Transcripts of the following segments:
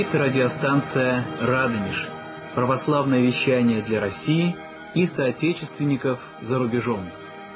Говорит радиостанция «Радонеж». Православное вещание для России и соотечественников за рубежом.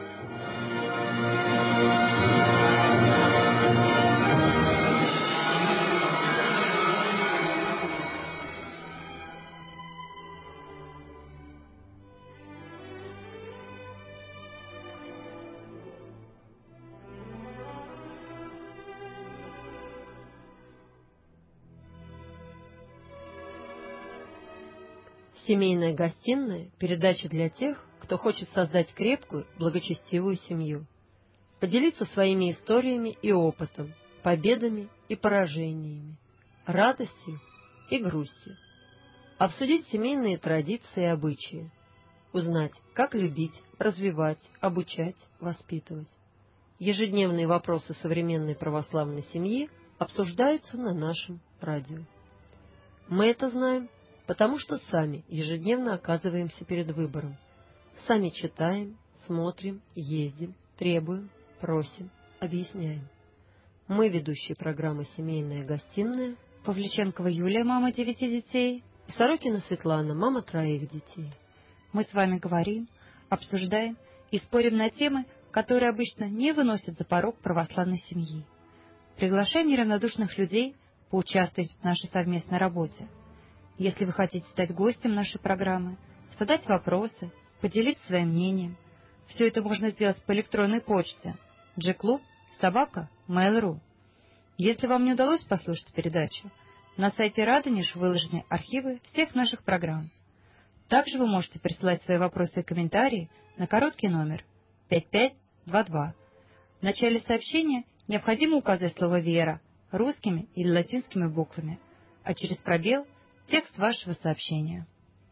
Семейная гостиная – передача для тех, кто хочет создать крепкую, благочестивую семью. Поделиться своими историями и опытом, победами и поражениями, радостью и грустью. Обсудить семейные традиции и обычаи. Узнать, как любить, развивать, обучать, воспитывать. Ежедневные вопросы современной православной семьи обсуждаются на нашем радио. Мы это знаем, потому что сами ежедневно оказываемся перед выбором. Сами читаем, смотрим, ездим, требуем, просим, объясняем. Мы ведущие программы «Семейная гостиная», Павличенкова Юлия, мама 9 детей, и Сорокина Светлана, мама 3 детей. Мы с вами говорим, обсуждаем и спорим на темы, которые обычно не выносят за порог православной семьи. Приглашаем неравнодушных людей поучаствовать в нашей совместной работе. Если вы хотите стать гостем нашей программы, задать вопросы, поделиться своим мнением, все это можно сделать по электронной почте gklub@mail.ru. Если вам не удалось послушать передачу, на сайте Радонеж выложены архивы всех наших программ. Также вы можете присылать свои вопросы и комментарии на короткий номер 5522. В начале сообщения необходимо указать слово «Вера» русскими или латинскими буквами, а через пробел – текст вашего сообщения.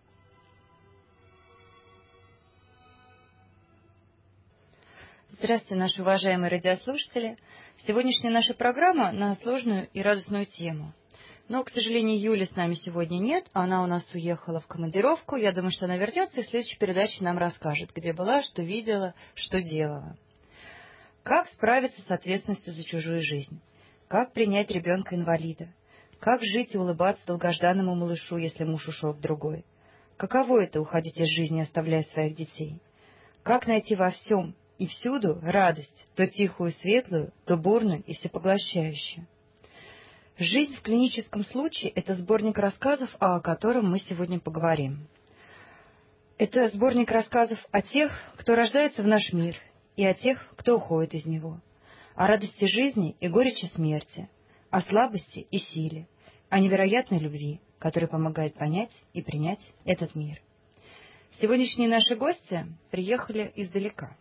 Здравствуйте, наши уважаемые радиослушатели. Сегодняшняя наша программа на сложную и радостную тему. Но, к сожалению, Юли с нами сегодня нет. Она у нас уехала в командировку. Я думаю, что она вернется и в следующей передаче нам расскажет, где была, что видела, что делала. Как справиться с ответственностью за чужую жизнь? Как принять ребенка-инвалида? Как жить и улыбаться долгожданному малышу, если муж ушел к другой? Каково это — уходить из жизни, оставляя своих детей? Как найти во всем и всюду радость, то тихую и светлую, то бурную и всепоглощающую? «Жизнь в клиническом случае» — это сборник рассказов, о котором мы сегодня поговорим. Это сборник рассказов о тех, кто рождается в наш мир, и о тех, кто уходит из него, о радости жизни и горечи смерти, о слабости и силе, о невероятной любви, которая помогает понять и принять этот мир. Сегодняшние наши гости приехали издалека.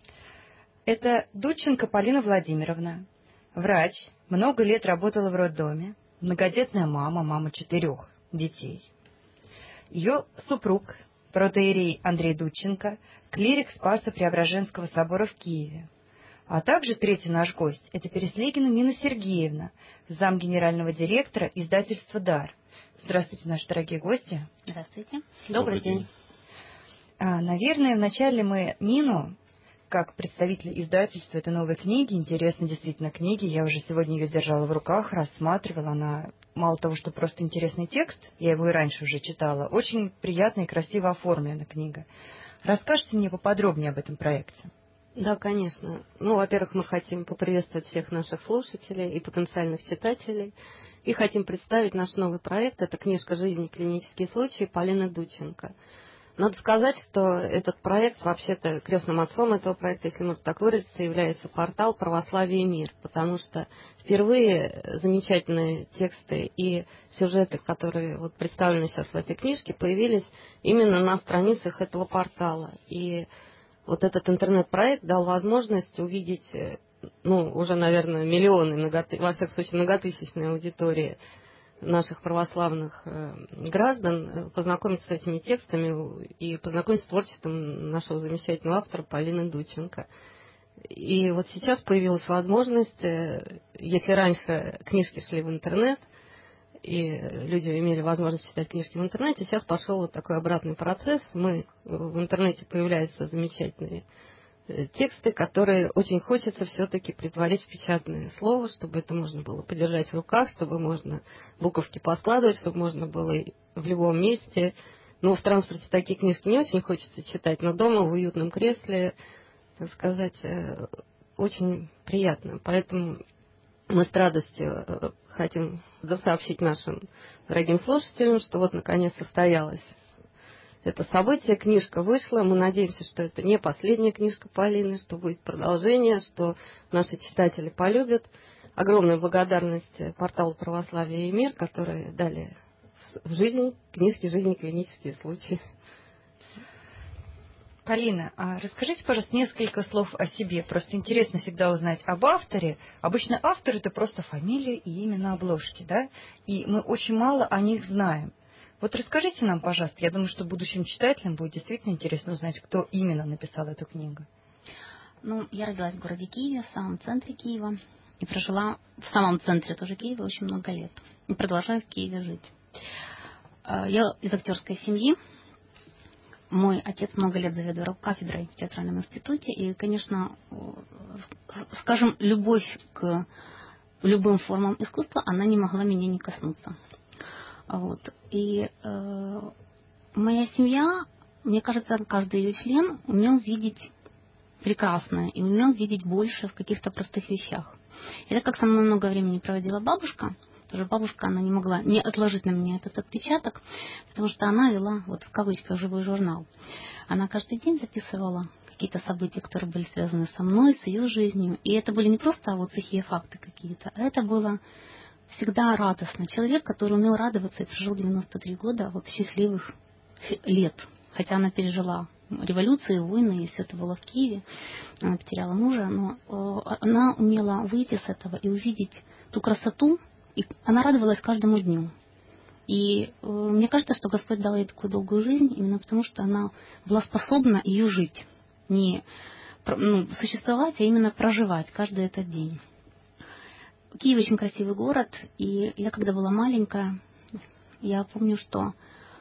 Это Дудченко Полина Владимировна, врач, много лет работала в роддоме, многодетная мама 4 детей. Ее супруг, протоиерей Андрей Дудченко, клирик Спасо-Преображенского собора в Киеве. А также третий наш гость – это Переслегина Нина Сергеевна, зам генерального директора издательства «Дар». Здравствуйте, наши дорогие гости. Здравствуйте. Добрый день. Наверное, вначале мы Нину, как представитель издательства этой новой книги, интересной действительно книги, я уже сегодня ее держала в руках, рассматривала, она мало того, что просто интересный текст, я его и раньше уже читала, очень приятно и красиво оформлена книга. Расскажите мне поподробнее об этом проекте. Да, конечно. Во-первых, мы хотим поприветствовать всех наших слушателей и потенциальных читателей. И хотим представить наш новый проект. Это книжка «Жизнь и клинические случаи» Полины Дудченко. Надо сказать, что этот проект, вообще-то крестным отцом этого проекта, если можно так выразиться, является портал «Православие и мир», потому что впервые замечательные тексты и сюжеты, которые представлены сейчас в этой книжке, появились именно на страницах этого портала. И этот интернет-проект дал возможность увидеть, уже, наверное, миллионы, во всяком случае, многотысячной аудитории наших православных граждан, познакомиться с этими текстами и познакомиться с творчеством нашего замечательного автора Полины Дудченко. И сейчас появилась возможность, если раньше книжки шли в интернет, и люди имели возможность читать книжки в интернете, сейчас пошел такой обратный процесс. В интернете появляются замечательные тексты, которые очень хочется все-таки претворить в печатное слово, чтобы это можно было подержать в руках, чтобы можно буковки поскладывать, чтобы можно было в любом месте. Ну, в транспорте такие книжки не очень хочется читать, но дома в уютном кресле, так сказать, очень приятно. Поэтому мы с радостью хотим сообщить нашим дорогим слушателям, что вот наконец состоялось это событие, книжка вышла. Мы надеемся, что это не последняя книжка Полины, что будет продолжение, что наши читатели полюбят. Огромная благодарность порталу «Православие и мир», которые дали в жизнь книжки «Жизнь и клинические случаи». Полина, а расскажите, пожалуйста, несколько слов о себе. Просто интересно всегда узнать об авторе. Обычно автор — это просто фамилия и имя на обложке, да? И мы очень мало о них знаем. Вот расскажите нам, пожалуйста, я думаю, что будущим читателям будет действительно интересно узнать, кто именно написал эту книгу. Ну, я родилась в городе Киеве, в самом центре Киева, и прожила в самом центре тоже Киева очень много лет. И продолжаю в Киеве жить. Я из актерской семьи. Мой отец много лет заведовал кафедрой в театральном институте, и, конечно, скажем, любовь к любым формам искусства, она не могла меня не коснуться. Вот. И моя семья, мне кажется, каждый ее член умел видеть прекрасное и умел видеть больше в каких-то простых вещах. И так как со мной много времени проводила бабушка, тоже бабушка, она не могла не отложить на меня этот отпечаток, потому что она вела, вот в кавычках, живой журнал. Она каждый день записывала какие-то события, которые были связаны со мной, с ее жизнью. И это были не просто вот сухие факты какие-то, а это было всегда радостно. Человек, который умел радоваться и прожил 93 года вот счастливых лет. Хотя она пережила революцию, войны, и все это было в Киеве. Она потеряла мужа, но она умела выйти с этого и увидеть ту красоту, и она радовалась каждому дню. И мне кажется, что Господь дал ей такую долгую жизнь именно потому, что она была способна ее жить. Не существовать, а именно проживать каждый этот день. Киев очень красивый город, и я когда была маленькая, я помню, что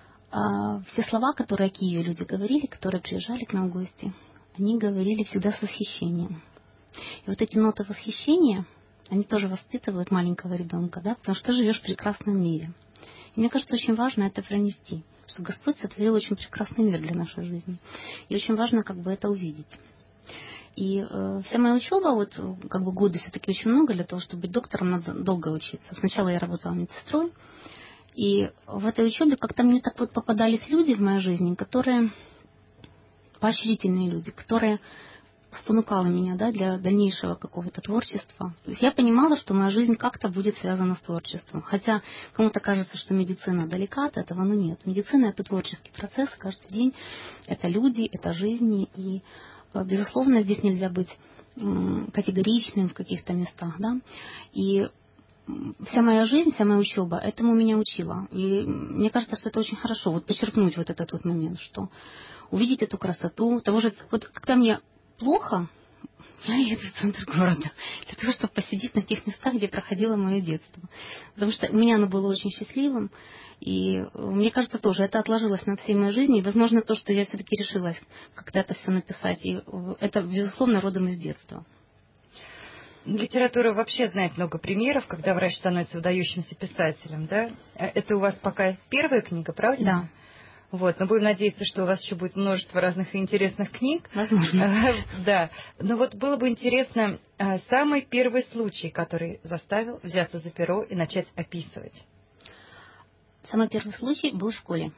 все слова, которые о Киеве люди говорили, которые приезжали к нам в гости, они говорили всегда с восхищением. И вот эти ноты восхищения, они тоже воспитывают маленького ребенка, да, потому что ты живешь в прекрасном мире. И мне кажется, очень важно это пронести, что Господь сотворил очень прекрасный мир для нашей жизни. И очень важно как бы это увидеть. И вся моя учеба, вот как бы годы все-таки очень много, для того, чтобы быть доктором, надо долго учиться. Сначала я работала медсестрой, и в этой учебе как-то мне так вот попадались люди в моей жизни, которые, поощрительные люди, которые спонукали меня, да, для дальнейшего какого-то творчества. То есть я понимала, что моя жизнь как-то будет связана с творчеством. Хотя кому-то кажется, что медицина далека от этого, но нет. Медицина — это творческий процесс каждый день. Это люди, это жизни. И, безусловно, здесь нельзя быть категоричным в каких-то местах, да. И вся моя жизнь, вся моя учеба этому меня учила. И мне кажется, что это очень хорошо, вот подчеркнуть вот этот вот момент, что увидеть эту красоту, того же, вот когда мне плохо, я еду в центр города для того, чтобы посидеть на тех местах, где проходило мое детство. Потому что у меня оно было очень счастливым, и мне кажется, тоже это отложилось на всей моей жизни. И, возможно, то, что я все-таки решилась когда-то все написать, и это, безусловно, родом из детства. Литература вообще знает много примеров, когда врач становится выдающимся писателем, да? Это у вас пока первая книга, правда? Да. Вот, но будем надеяться, что у вас еще будет множество разных интересных книг. Возможно. Да. Но вот было бы интересно, самый первый случай, который заставил взяться за перо и начать описывать. Самый первый случай был в школе.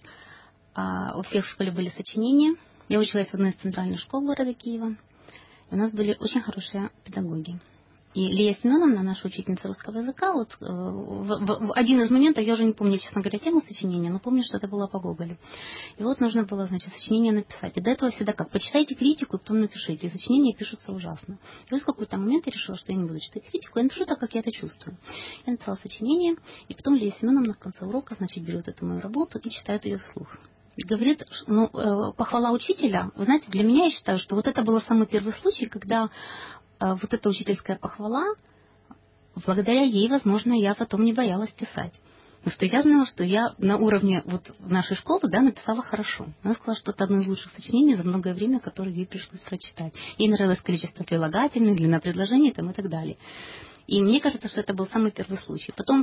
У всех в школе были сочинения. Я училась в одной из центральных школ города Киева. И у нас были очень хорошие педагоги. И Лия Семеновна, наша учительница русского языка, вот в один из моментов, я уже не помню, честно говоря, тему сочинения, но помню, что это было по Гоголю. И вот нужно было, значит, сочинение написать. И до этого всегда как? Почитайте критику, и потом напишите. И сочинения пишутся ужасно. И вот в какой-то момент я решила, что я не буду читать критику, я напишу так, как я это чувствую. Я написала сочинение, и потом Лия Семеновна в конце урока, значит, берет эту мою работу и читает ее вслух. И говорит, похвала учителя, вы знаете, для меня, я считаю, что вот это был самый первый случай, когда вот эта учительская похвала, благодаря ей, возможно, я потом не боялась писать. Потому что я знала, что я на уровне вот нашей школы, да, написала хорошо. Она сказала, что это одно из лучших сочинений за многое время, которое ей пришлось прочитать. Ей нравилось количество прилагательных, длина предложений там, и так далее. И мне кажется, что это был самый первый случай. Потом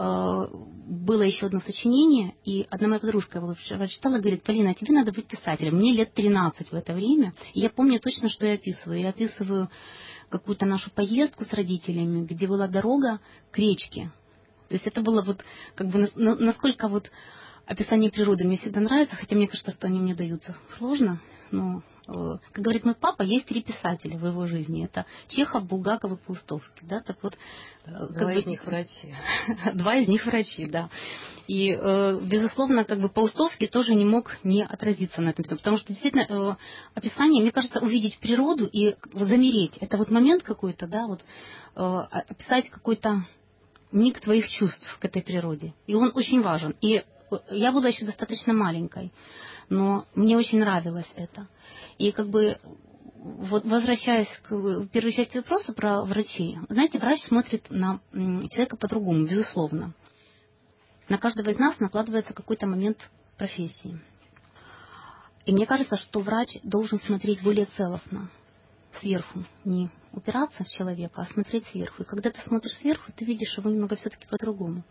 было еще одно сочинение, и одна моя подружка его вчера читала, говорит: Полина, тебе надо быть писателем. Мне лет 13 в это время. И я помню точно, что я описываю. Я описываю какую-то нашу поездку с родителями, где была дорога к речке. То есть это было вот как бы насколько вот описание природы мне всегда нравится, хотя мне кажется, что они мне даются сложно. Но, как говорит мой папа, есть 3 писателя в его жизни. Это Чехов, Булгаков и Паустовский. Да? Так вот, Два из них врачи. 2 из них врачи, да. И, безусловно, как бы Паустовский тоже не мог не отразиться на этом всем. Потому что, действительно, описание, мне кажется, увидеть природу и замереть. Это вот момент какой-то, да, вот описать какой-то миг твоих чувств к этой природе. И он очень важен. И я была еще достаточно маленькой, но мне очень нравилось это. И как бы, вот возвращаясь к первой части вопроса про врачей, знаете, врач смотрит на человека по-другому, безусловно. На каждого из нас накладывается какой-то момент профессии. И мне кажется, что врач должен смотреть более целостно, сверху, не упираться в человека, а смотреть сверху. И когда ты смотришь сверху, ты видишь его немного все-таки по-другому.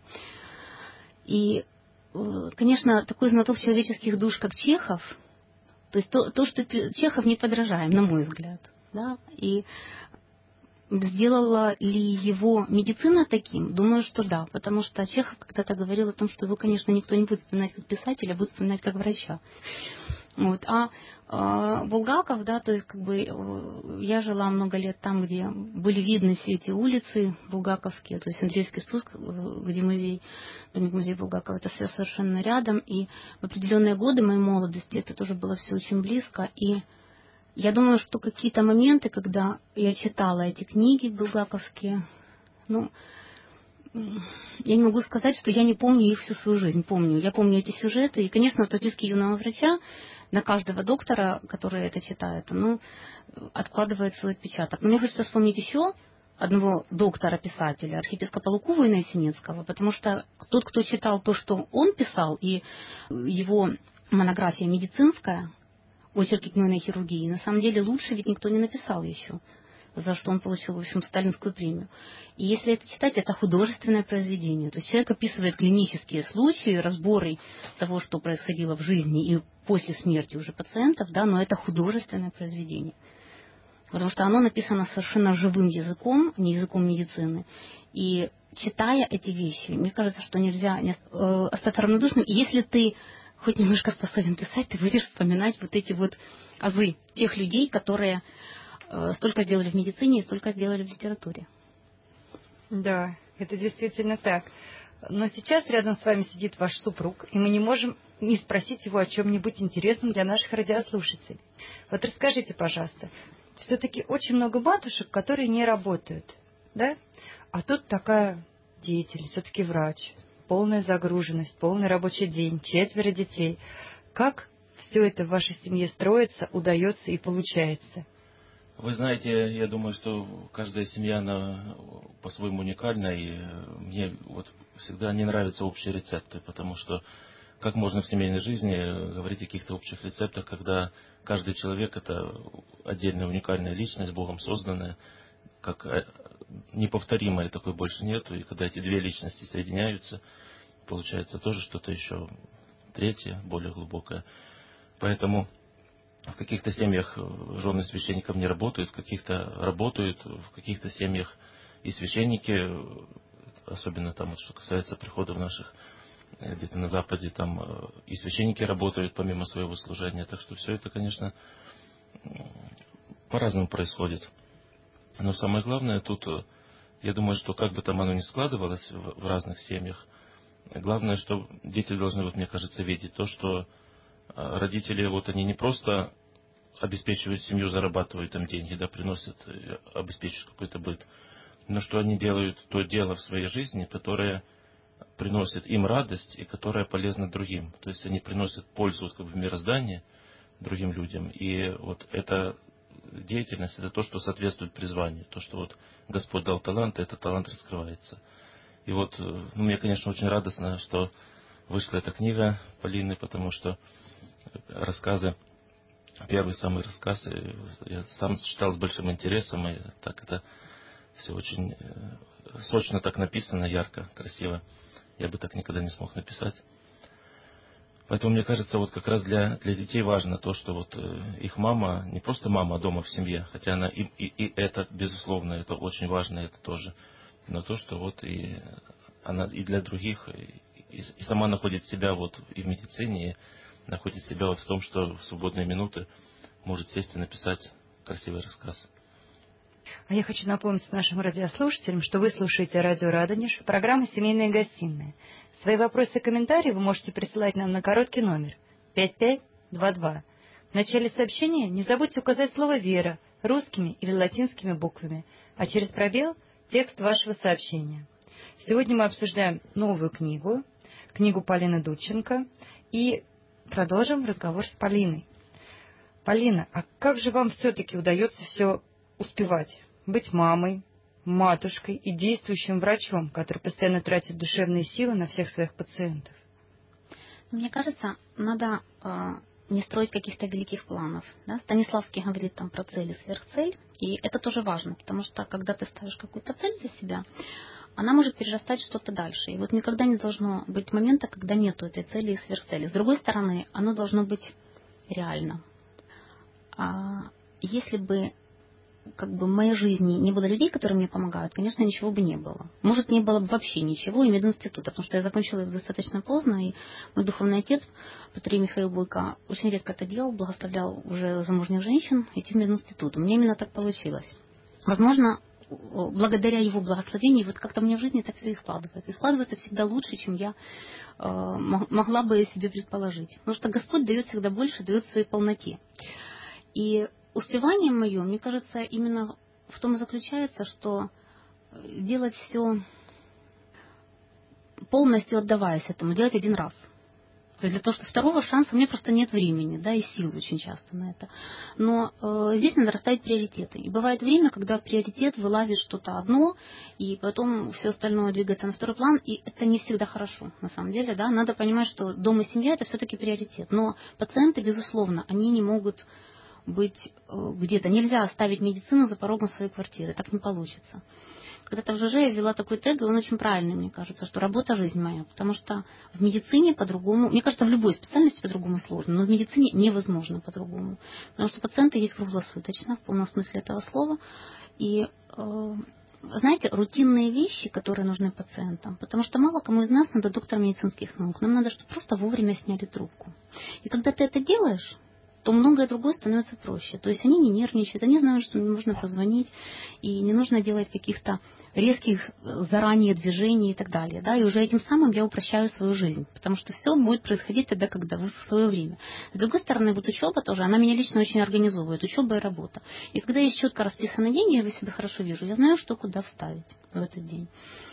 И, конечно, такой знаток человеческих душ, как Чехов, то есть то, что Чехов неподражаем, на мой взгляд, да, и сделала ли его медицина таким? Думаю, что да, потому что Чехов когда-то говорил о том, что его, конечно, никто не будет вспоминать как писателя, а будет вспоминать как врача. Вот. А Булгаков, да, то есть как бы я жила много лет там, где были видны все эти улицы булгаковские, то есть Андреевский спуск, где музей, домик-музей Булгакова, это все совершенно рядом, и в определенные годы моей молодости это тоже было все очень близко, и я думаю, что какие-то моменты, когда я читала эти книги булгаковские, ну, я не могу сказать, что я не помню их всю свою жизнь. Помню. Я помню эти сюжеты. И, конечно, вот «Записки юного врача» на каждого доктора, который это читает, ну, откладывает свой отпечаток. Но мне хочется вспомнить еще одного доктора-писателя, архиепископа Луку Война-Синецкого, потому что тот, кто читал то, что он писал, и его монография медицинская, очерки гнойной хирургии, на самом деле лучше ведь никто не написал еще, за что он получил, в общем, сталинскую премию. И если это читать, это художественное произведение. То есть человек описывает клинические случаи, разборы того, что происходило в жизни и после смерти уже пациентов, да, но это художественное произведение. Потому что оно написано совершенно живым языком, не языком медицины. И читая эти вещи, мне кажется, что нельзя остаться равнодушным. И если ты хоть немножко способен писать, ты будешь вспоминать вот эти вот азы тех людей, которые столько сделали в медицине и столько сделали в литературе. Да, это действительно так. Но сейчас рядом с вами сидит ваш супруг, и мы не можем не спросить его о чем-нибудь интересном для наших радиослушателей. Вот расскажите, пожалуйста, все-таки очень много матушек, которые не работают, да? А тут такая деятельность, все-таки врач, полная загруженность, полный рабочий день, 4 детей. Как все это в вашей семье строится, удается и получается? Вы знаете, я думаю, что каждая семья, она по-своему уникальна, и мне вот всегда не нравятся общие рецепты, потому что как можно в семейной жизни говорить о каких-то общих рецептах, когда каждый человек — это отдельная уникальная личность, Богом созданная, как неповторимой такой больше нету, и когда эти 2 личности соединяются, получается тоже что-то еще третье, более глубокое. Поэтому в каких-то семьях жены священников не работают, в каких-то работают, в каких-то семьях и священники, особенно там, вот, что касается приходов наших, где-то на Западе, там и священники работают помимо своего служения. Так что все это, конечно, по-разному происходит. Но самое главное тут, я думаю, что как бы там оно ни складывалось в разных семьях, главное, что дети должны, вот, мне кажется, видеть то, что родители, вот они не просто обеспечивают семью, зарабатывают там деньги, да, приносят, обеспечивают какой-то быт, но что они делают то дело в своей жизни, которое приносит им радость и которое полезно другим. То есть они приносят пользу вот, как бы, в мироздание другим людям. И вот эта деятельность, это то, что соответствует призванию. То, что вот Господь дал талант, этот талант раскрывается. И вот, мне, конечно, очень радостно, что вышла эта книга Полины, потому что рассказы, первый самый рассказ, я сам читал с большим интересом, и так это все очень сочно так написано, ярко, красиво. Я бы так никогда не смог написать. Поэтому, мне кажется, вот как раз для детей важно то, что вот их мама, не просто мама дома в семье, хотя она и это, безусловно, это очень важно, это тоже, но то, что вот и она и для других, и сама находит себя вот и в медицине, и находит себя вот в том, что в свободные минуты может сесть и написать красивый рассказ. А я хочу напомнить нашим радиослушателям, что вы слушаете радио «Радонеж», программу «Семейная гостиная». Свои вопросы и комментарии вы можете присылать нам на короткий номер 5522. В начале сообщения не забудьте указать слово «Вера» русскими или латинскими буквами, а через пробел – текст вашего сообщения. Сегодня мы обсуждаем новую книгу Полины Дудченко, и продолжим разговор с Полиной. Полина, а как же вам все-таки удается все успевать? Быть мамой, матушкой и действующим врачом, который постоянно тратит душевные силы на всех своих пациентов? Мне кажется, надо не строить каких-то великих планов. Да? Станиславский говорит там про цель и сверхцель, и это тоже важно, потому что когда ты ставишь какую-то цель для себя, она может перерастать что-то дальше. И вот никогда не должно быть момента, когда нету этой цели и сверхцели. С другой стороны, оно должно быть реально. Если бы в моей жизни не было людей, которые мне помогают, конечно, ничего бы не было. Может, не было бы вообще ничего и мединститута, потому что я закончила его достаточно поздно, и мой духовный отец, Патрий Михаил Бойко, очень редко это делал, благословлял уже замужних женщин идти в мединститут. У меня именно так получилось. Возможно, благодаря его благословению, вот как-то мне в жизни так все и складывается. И складывается всегда лучше, чем я могла бы себе предположить. Потому что Господь дает всегда больше, дает в своей полноте. И успевание мое, мне кажется, именно в том и заключается, что делать все полностью отдаваясь этому, делать один раз. То есть для того, что второго шанса у меня просто нет времени, да, и сил очень часто на это. Но здесь надо расставить приоритеты. И бывает время, когда в приоритет вылазит что-то одно, и потом все остальное двигается на второй план, и это не всегда хорошо, на самом деле, да. Надо понимать, что дом и семья – это все-таки приоритет. Но пациенты, безусловно, они не могут быть где-то. Нельзя оставить медицину за порогом своей квартиры. Так не получится. Когда-то в ЖЖ я ввела такой тег, и он очень правильный, мне кажется, что работа – жизнь моя. Потому что в медицине по-другому, мне кажется, в любой специальности по-другому сложно, но в медицине невозможно по-другому. Потому что пациенты есть круглосуточно, в полном смысле этого слова. И, знаете, рутинные вещи, которые нужны пациентам, потому что мало кому из нас надо доктор медицинских наук. Нам надо, чтобы просто вовремя сняли трубку. И когда ты это делаешь, то многое другое становится проще. То есть они не нервничают, они знают, что им нужно позвонить, и не нужно делать каких-то резких заранее движений и так далее. Да? И уже этим самым я упрощаю свою жизнь, потому что все будет происходить тогда, когда в свое время. С другой стороны, вот учеба тоже, она меня лично очень организовывает, учеба и работа. И когда есть четко расписанный день, я его себе хорошо вижу, я знаю, что куда вставить в этот день.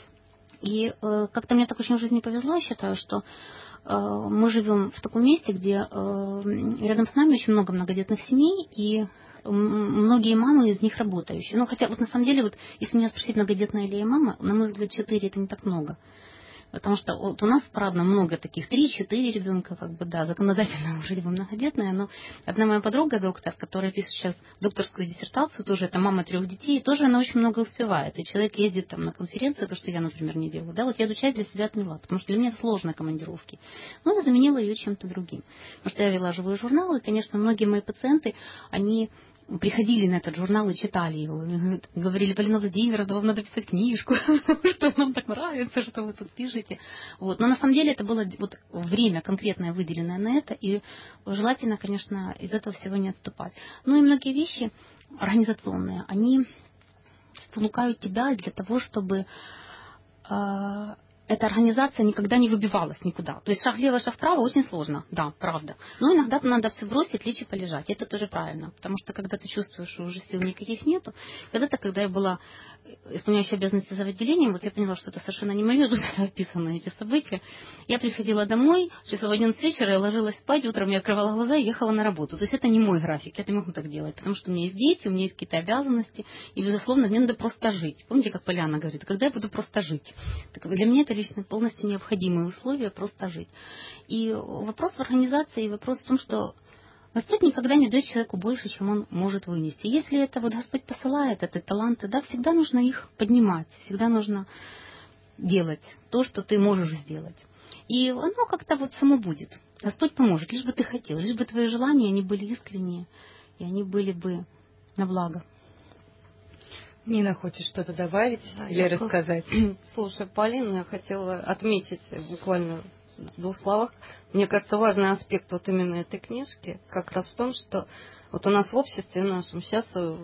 И как-то мне так очень в жизни повезло, я считаю, что мы живем в таком месте, где рядом с нами очень много многодетных семей, и многие мамы из них работающие. Ну, хотя, вот на самом деле, вот, если меня спросить, многодетная ли я мама, на мой взгляд, 4 это не так много. Потому что вот у нас, правда, много таких, 3-4 ребенка, да, законодательно уже многодетная, но одна моя подруга, доктор, которая пишет сейчас докторскую диссертацию, тоже это мама 3 детей, тоже она очень много успевает. И человек ездит там на конференции, то, что я, например, не делаю, да, вот я эту часть для себя отняла, потому что для меня сложно командировки. Но я заменила ее чем-то другим. Потому что я вела живой журнал, и, конечно, многие мои пациенты, они приходили на этот журнал и читали его. И говорили: Полина Владимировна, вам надо писать книжку, потому что нам так нравится, что вы тут пишете. Вот. Но на самом деле это было вот время конкретное выделенное на это, и желательно, конечно, из этого всего не отступать. Ну и многие вещи организационные, они спонукают тебя для того, чтобы эта организация никогда не выбивалась никуда. То есть шаг влево, шаг вправо очень сложно, да, правда. Но иногда надо все бросить, лечь и полежать. Это тоже правильно, потому что когда ты чувствуешь, что уже сил никаких нету, когда я была исполняющей обязанности за отделением, вот я поняла, что это совершенно не мое, тут описаны эти события. Я приходила домой, часов в 11 вечера, я ложилась спать, утром я открывала глаза и ехала на работу. То есть это не мой график, я не могу так делать, потому что у меня есть дети, у меня есть какие-то обязанности, и, безусловно, мне надо просто жить. Помните, как Поляна говорит, когда я буду просто жить? Так для меня это лично полностью необходимые условия просто жить. И вопрос в организации, и вопрос в том, что Господь никогда не дает человеку больше, чем он может вынести. Если это вот Господь посылает, это таланты, да, всегда нужно их поднимать, всегда нужно делать то, что ты можешь сделать. И оно как-то вот само будет. Господь поможет, лишь бы ты хотел, лишь бы твои желания, они были искренние, и они были бы на благо. Нина, хочешь что-то добавить или рассказать? Слушай, Полина, я хотела отметить буквально в 2 словах. Мне кажется, важный аспект вот именно этой книжки как раз в том, что вот у нас в обществе нашем сейчас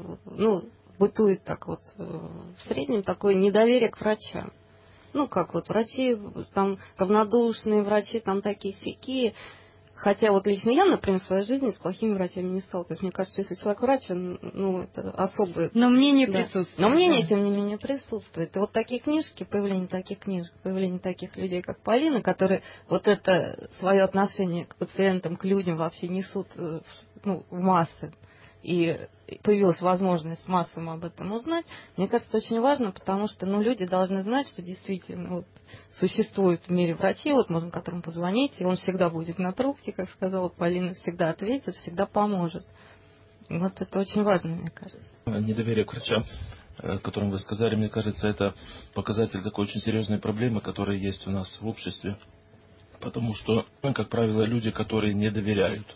бытует так вот в среднем такое недоверие к врачам. Ну, как вот врачи там равнодушные, врачи там такие-сякие. Хотя вот лично я, например, в своей жизни с плохими врачами не сталкиваюсь. Мне кажется, если человек врач, он, это особое... Но мнение да. присутствует. Но мнение, тем не менее, присутствует. И вот такие книжки, появление таких книжек, появление таких людей, как Полина, которые вот это свое отношение к пациентам, к людям вообще несут в массы. И появилась возможность массам об этом узнать, мне кажется, очень важно, потому что люди должны знать, что действительно вот существует в мире врачи, вот можно которому позвонить, и он всегда будет на трубке, как сказала Полина, всегда ответит, всегда поможет. Вот это очень важно, мне кажется. Недоверие к врачам, о котором вы сказали, мне кажется, это показатель такой очень серьезной проблемы, которая есть у нас в обществе. Потому что, как правило, люди, которые не доверяют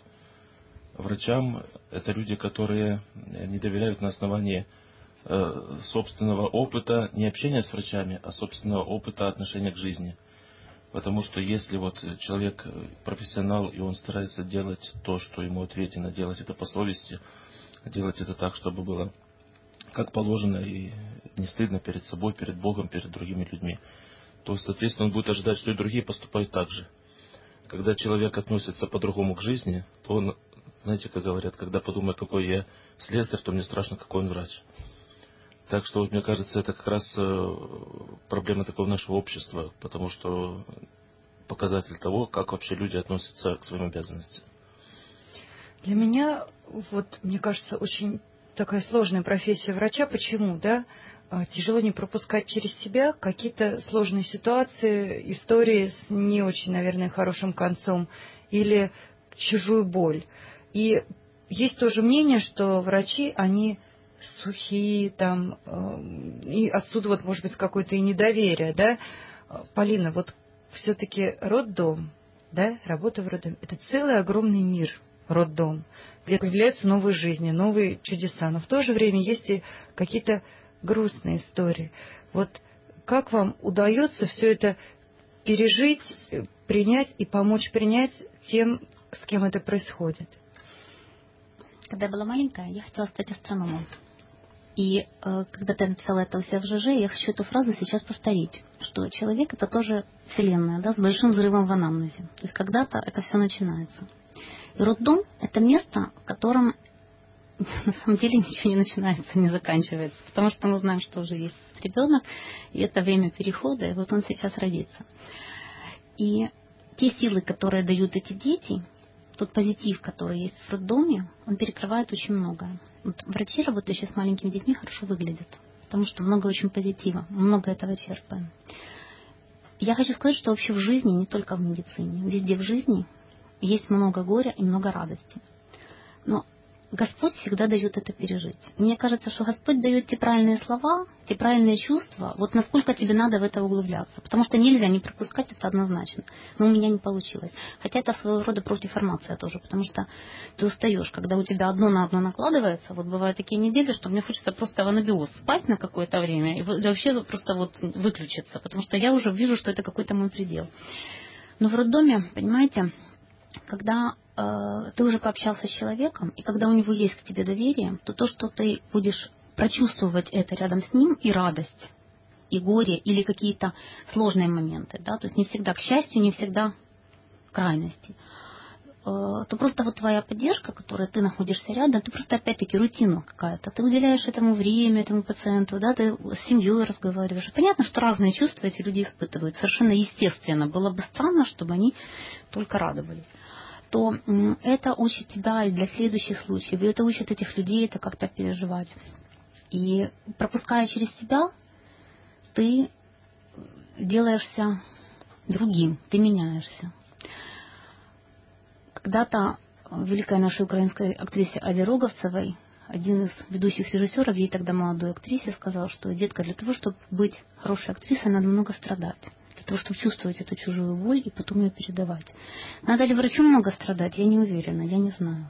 врачам, это люди, которые не доверяют на основании собственного опыта, не общения с врачами, а собственного опыта отношения к жизни. Потому что если вот человек профессионал, и он старается делать то, что ему ответено, делать это по совести, делать это так, чтобы было как положено и не стыдно перед собой, перед Богом, перед другими людьми, то, соответственно, он будет ожидать, что и другие поступают так же. Когда человек относится по-другому к жизни, то он, знаете, как говорят, когда подумаю, какой я слесарь, то мне страшно, какой он врач. Так что, мне кажется, это как раз проблема такого нашего общества, потому что показатель того, как вообще люди относятся к своим обязанностям. Для меня, мне кажется, очень такая сложная профессия врача. Почему, да? Тяжело не пропускать через себя какие-то сложные ситуации, истории с не очень, наверное, хорошим концом или чужую боль. И есть тоже мнение, что врачи, они сухие, там, и отсюда, может быть, какое-то и недоверие, да? Полина, все-таки роддом, да, работа в роддоме, это целый огромный мир, роддом, где появляются новые жизни, новые чудеса, но в то же время есть и какие-то грустные истории. Как вам удается все это пережить, принять и помочь принять тем, с кем это происходит? Когда я была маленькая, я хотела стать астрономом. И когда ты написала это у себя в ЖЖ, я хочу эту фразу сейчас повторить, что человек — это тоже Вселенная, да, с большим взрывом в анамнезе. То есть когда-то это все начинается. И роддом — это место, в котором на самом деле ничего не начинается, не заканчивается. Потому что мы знаем, что уже есть ребенок, и это время перехода, и вот он сейчас родится. И те силы, которые дают эти дети, тот позитив, который есть в роддоме, он перекрывает очень многое. Врачи, работающие с маленькими детьми, хорошо выглядят, потому что много очень позитива, много этого черпаем. Я хочу сказать, что вообще в жизни, не только в медицине, везде в жизни есть много горя и много радости. Но Господь всегда дает это пережить. Мне кажется, что Господь дает те правильные слова, те правильные чувства, насколько тебе надо в это углубляться. Потому что нельзя не пропускать это однозначно. Но у меня не получилось. Хотя это своего рода профдеформация тоже, потому что ты устаешь, когда у тебя одно на одно накладывается. Бывают такие недели, что мне хочется просто в анабиоз спать на какое-то время и вообще просто выключиться, потому что я уже вижу, что это какой-то мой предел. Но в роддоме, понимаете, когда ты уже пообщался с человеком, и когда у него есть к тебе доверие, то, что ты будешь прочувствовать это рядом с ним, и радость, и горе, или какие-то сложные моменты, да, то есть не всегда к счастью, не всегда в крайности, то просто вот твоя поддержка, которой ты находишься рядом, ты просто опять-таки рутина какая-то. Ты уделяешь этому время, этому пациенту, да, ты с семьей разговариваешь. Понятно, что разные чувства эти люди испытывают. Совершенно естественно. Было бы странно, чтобы они только радовались. То это учит тебя и для следующих случаев, и это учит этих людей это как-то переживать. И пропуская через себя, ты делаешься другим, ты меняешься. Когда-то великой нашей украинской актрисе Аде Роговцевой, один из ведущих режиссеров, ей тогда молодой актрисе, сказал, что, детка, для того, чтобы быть хорошей актрисой, надо много страдать. Для того, чтобы чувствовать эту чужую боль и потом ее передавать. Надо ли врачу много страдать? Я не уверена, я не знаю.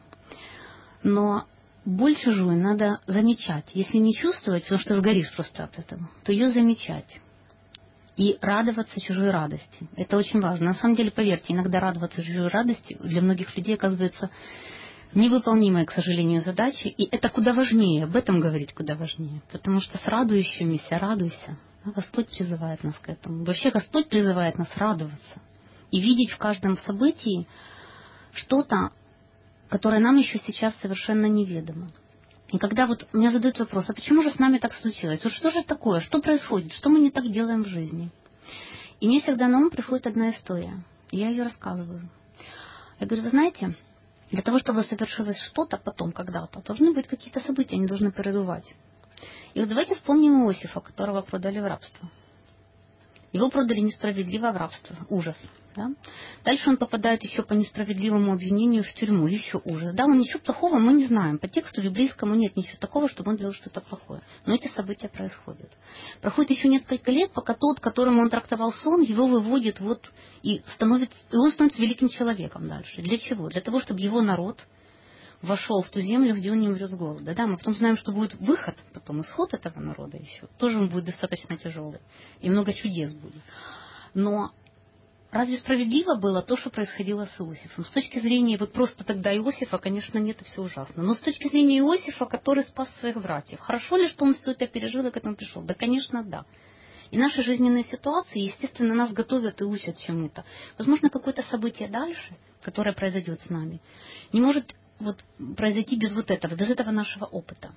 Но боль чужую надо замечать. Если не чувствовать, потому что сгоришь просто от этого, то ее замечать. И радоваться чужой радости. Это очень важно. На самом деле, поверьте, иногда радоваться чужой радости для многих людей оказывается невыполнимой, к сожалению, задачей. И это куда важнее, об этом говорить куда важнее. Потому что с радующимися радуйся. Господь призывает нас к этому. Вообще Господь призывает нас радоваться. И видеть в каждом событии что-то, которое нам еще сейчас совершенно неведомо. И когда вот меня задают вопрос, а почему же с нами так случилось? Вот что же такое? Что происходит? Что мы не так делаем в жизни? И мне всегда на ум приходит одна история. И я ее рассказываю. Я говорю, вы знаете, для того, чтобы совершилось что-то потом, когда-то, должны быть какие-то события, они должны прерывать. И вот давайте вспомним Иосифа, которого продали в рабство. Его продали несправедливо в рабство. Ужас. Да? Дальше он попадает еще по несправедливому обвинению в тюрьму. Еще ужас. Да, он ничего плохого мы не знаем. По тексту библейскому нет ничего такого, чтобы он делал что-то плохое. Но эти события происходят. Проходит еще несколько лет, пока тот, которому он трактовал сон, его выводит вот, и он становится великим человеком дальше. Для чего? Для того, чтобы его народ вошел в ту землю, где он не умрет с голода. Да, мы потом знаем, что будет выход, потом исход этого народа еще. Тоже он будет достаточно тяжелый. И много чудес будет. Но разве справедливо было то, что происходило с Иосифом? С точки зрения вот просто тогда Иосифа, конечно, нет, это все ужасно. Но с точки зрения Иосифа, который спас своих братьев, хорошо ли, что он все это пережил и к этому пришел? Да, конечно, да. И наши жизненные ситуации, естественно, нас готовят и учат чему-то. Возможно, какое-то событие дальше, которое произойдет с нами, не может вот произойти без вот этого, без этого нашего опыта.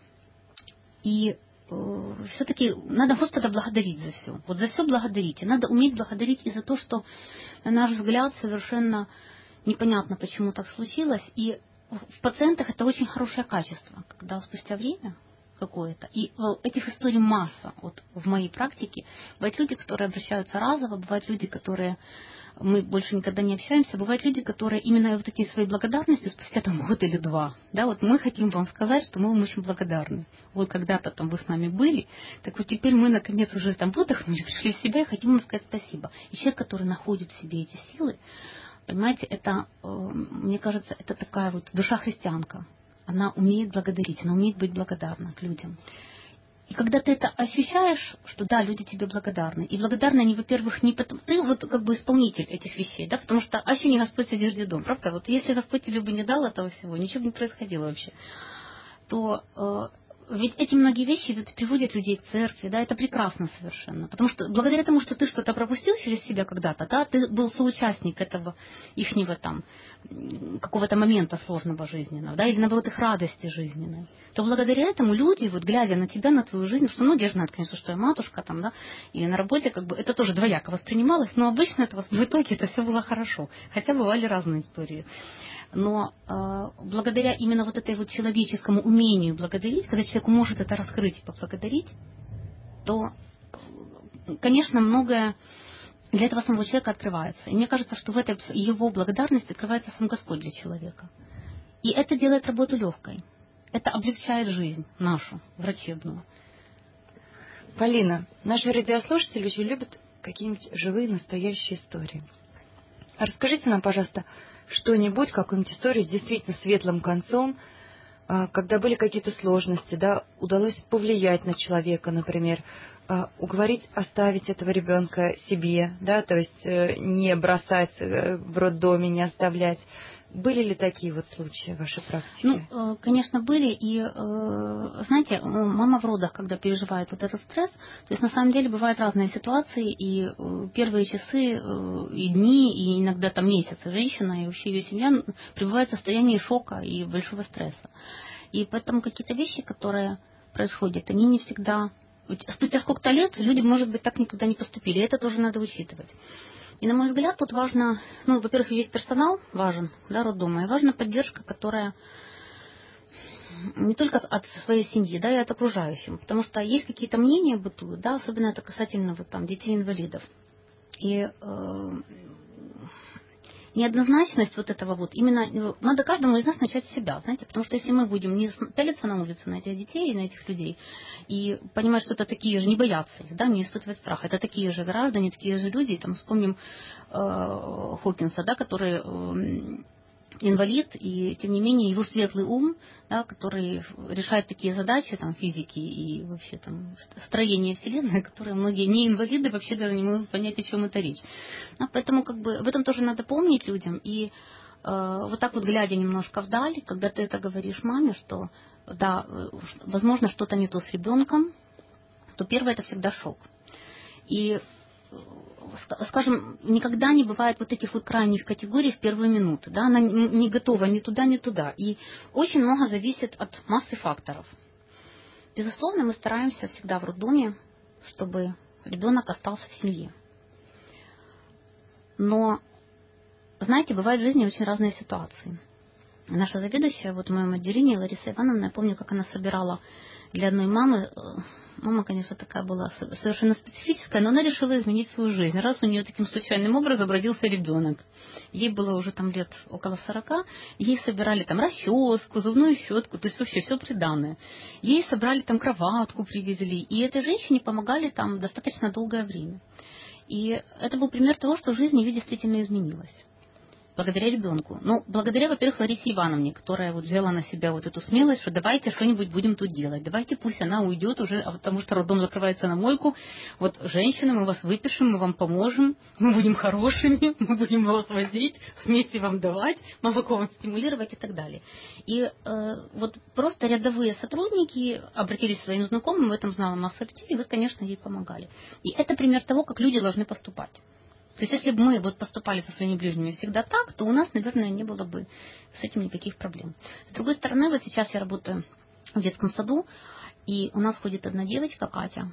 И все-таки надо Господа благодарить за все. Вот за все благодарить. И надо уметь благодарить и за то, что, на наш взгляд, совершенно непонятно, почему так случилось. И в пациентах это очень хорошее качество, когда спустя время какое-то. И этих историй масса. Вот в моей практике бывают люди, которые обращаются разово, бывают люди, которые мы больше никогда не общаемся. Бывают люди, которые именно вот такие свои благодарности спустя там год или два. Да, вот мы хотим вам сказать, что мы вам очень благодарны. Вот когда-то там вы с нами были, так вот теперь мы наконец уже там выдохнули, пришли в себя и хотим вам сказать спасибо. И человек, который находит в себе эти силы, понимаете, это, мне кажется, это такая вот душа христианка. Она умеет благодарить, она умеет быть благодарна к людям. И когда ты это ощущаешь, что да, люди тебе благодарны. И благодарны они, во-первых, не потому... Ты вот как бы исполнитель этих вещей, да, потому что аще не Господь содержит дом, правда? Вот если Господь тебе бы не дал этого всего, ничего бы не происходило вообще, то ведь эти многие вещи ведь приводят людей к церкви, да, это прекрасно совершенно. Потому что благодаря тому, что ты что-то пропустил через себя когда-то, да, ты был соучастник этого ихнего там какого-то момента сложного жизненного, да, или наоборот их радости жизненной, то благодаря этому люди, вот глядя на тебя, на твою жизнь, что многие знают, конечно, что я матушка там, да, и на работе как бы это тоже двояко воспринималось, но обычно это, в итоге это все было хорошо, хотя бывали разные истории. Но благодаря именно вот этой вот человеческому умению благодарить, когда человек может это раскрыть и поблагодарить, то, конечно, многое для этого самого человека открывается. И мне кажется, что в этой его благодарности открывается сам Господь для человека. И это делает работу легкой. Это облегчает жизнь нашу, врачебную. Полина, наши радиослушатели очень любят какие-нибудь живые, настоящие истории. Расскажите нам, пожалуйста, что-нибудь, какую-нибудь историю с действительно светлым концом, когда были какие-то сложности, да, удалось повлиять на человека, например, уговорить оставить этого ребенка себе, да, то есть не бросать в роддоме, не оставлять. Были ли такие вот случаи в вашей практике? Ну, конечно, были. И, знаете, мама в родах, когда переживает вот этот стресс, то есть на самом деле бывают разные ситуации, и первые часы, и дни, и иногда там месяцы женщина и вообще ее семья пребывает в состоянии шока и большого стресса. И поэтому какие-то вещи, которые происходят, они не всегда... Спустя сколько-то лет люди, может быть, так никогда не поступили. И это тоже надо учитывать. И, на мой взгляд, тут важно, ну, во-первых, весь персонал важен, да, роддома, и важна поддержка, которая не только от своей семьи, да, и от окружающих. Потому что есть какие-то мнения бытуют, да, особенно это касательно вот там детей-инвалидов. И неоднозначность вот этого вот, именно надо каждому из нас начать с себя, знаете, потому что если мы будем не пялиться на улицу на этих детей и на этих людей и понимать, что это такие же, не бояться их, да, не испытывать страх, это такие же граждане, такие же люди, там вспомним Хокинса, да, который инвалид, и тем не менее его светлый ум, да, который решает такие задачи там, физики и вообще там строения Вселенной, которые многие не инвалиды вообще даже не могут понять, о чем это речь. Поэтому как бы об этом тоже надо помнить людям. И вот так вот глядя немножко вдаль, когда ты это говоришь маме, что да, возможно что-то не то с ребенком, то первое это всегда шок. И скажем, никогда не бывает вот этих вот крайних категорий в первые минуты. Да? Она не готова ни туда, ни туда. И очень много зависит от массы факторов. Безусловно, мы стараемся всегда в роддоме, чтобы ребенок остался в семье. Но, знаете, бывают в жизни очень разные ситуации. Наша заведующая вот в моем отделении, Лариса Ивановна, я помню, как она собирала для одной мамы. Мама, конечно, такая была совершенно специфическая, но она решила изменить свою жизнь. Раз у нее таким случайным образом родился ребенок. Ей было уже там лет около 40, ей собирали там расческу, зубную щетку, то есть вообще все приданое. Ей собрали там кроватку, привезли, и этой женщине помогали там достаточно долгое время. И это был пример того, что жизнь ее действительно изменилась. Благодаря ребенку. Ну, благодаря, во-первых, Ларисе Ивановне, которая вот взяла на себя вот эту смелость, что давайте что-нибудь будем тут делать. Давайте пусть она уйдет уже, потому что роддом закрывается на мойку. Вот, женщины, мы вас выпишем, мы вам поможем, мы будем хорошими, мы будем вас возить, вместе вам давать, молоко вам стимулировать и так далее. И вот просто рядовые сотрудники обратились к своим знакомым, в этом знала масса людей, и вот, конечно, ей помогали. И это пример того, как люди должны поступать. То есть, если бы мы вот поступали со своими ближними всегда так, то у нас, наверное, не было бы с этим никаких проблем. С другой стороны, вот сейчас я работаю в детском саду, и у нас ходит одна девочка, Катя,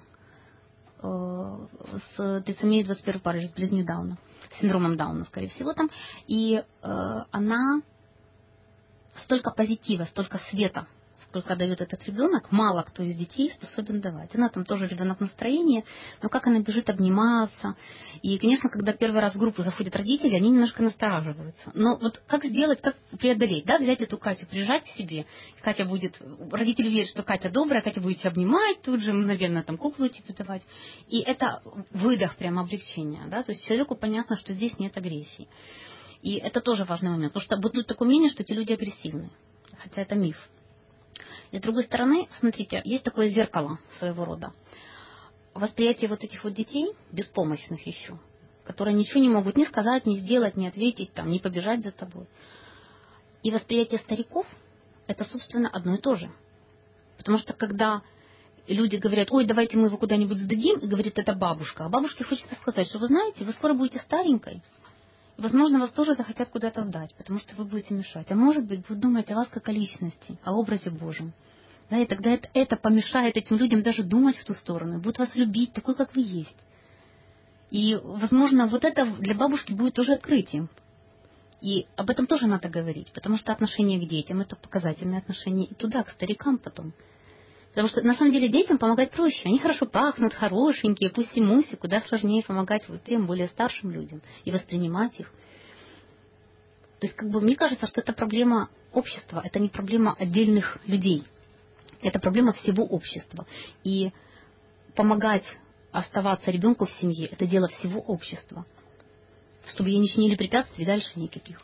с трицемией 21 пары, с болезнью Дауна, с синдромом Дауна, скорее всего, там. И она столько позитива, столько света, сколько дает этот ребенок, мало кто из детей способен давать. Она там тоже ребенок настроения, но как она бежит обниматься. И, конечно, когда первый раз в группу заходят родители, они немножко настораживаются. Но вот как сделать, как преодолеть, да, взять эту Катю, прижать к себе. Катя будет, родители верят, что Катя добрая, Катя будет тебя обнимать тут же, мгновенно там куклу тебе давать. И это выдох, прямо облегчения, да, то есть человеку понятно, что здесь нет агрессии. И это тоже важный момент, потому что бытует такое мнение, что эти люди агрессивны, хотя это миф. И с другой стороны, смотрите, есть такое зеркало своего рода. Восприятие вот этих вот детей, беспомощных еще, которые ничего не могут ни сказать, ни сделать, ни ответить, там, ни побежать за тобой. И восприятие стариков, это, собственно, одно и то же. Потому что когда люди говорят, ой, давайте мы его куда-нибудь сдадим, и говорит, это бабушка. А бабушке хочется сказать, что вы знаете, вы скоро будете старенькой. И, возможно, вас тоже захотят куда-то сдать, потому что вы будете мешать. А может быть, будут думать о вас как о личности, о образе Божьем. Да, и тогда это помешает этим людям даже думать в ту сторону. Будут вас любить такой, как вы есть. И, возможно, вот это для бабушки будет тоже открытием. И об этом тоже надо говорить, потому что отношение к детям – это показательное отношение и туда, к старикам потом. Потому что, на самом деле, детям помогать проще. Они хорошо пахнут, хорошенькие, пусть-муси, куда сложнее помогать вот тем более старшим людям и воспринимать их. То есть, как бы, мне кажется, что это проблема общества, это не проблема отдельных людей. Это проблема всего общества. И помогать оставаться ребенку в семье – это дело всего общества. Чтобы ей не чинили препятствий, дальше никаких.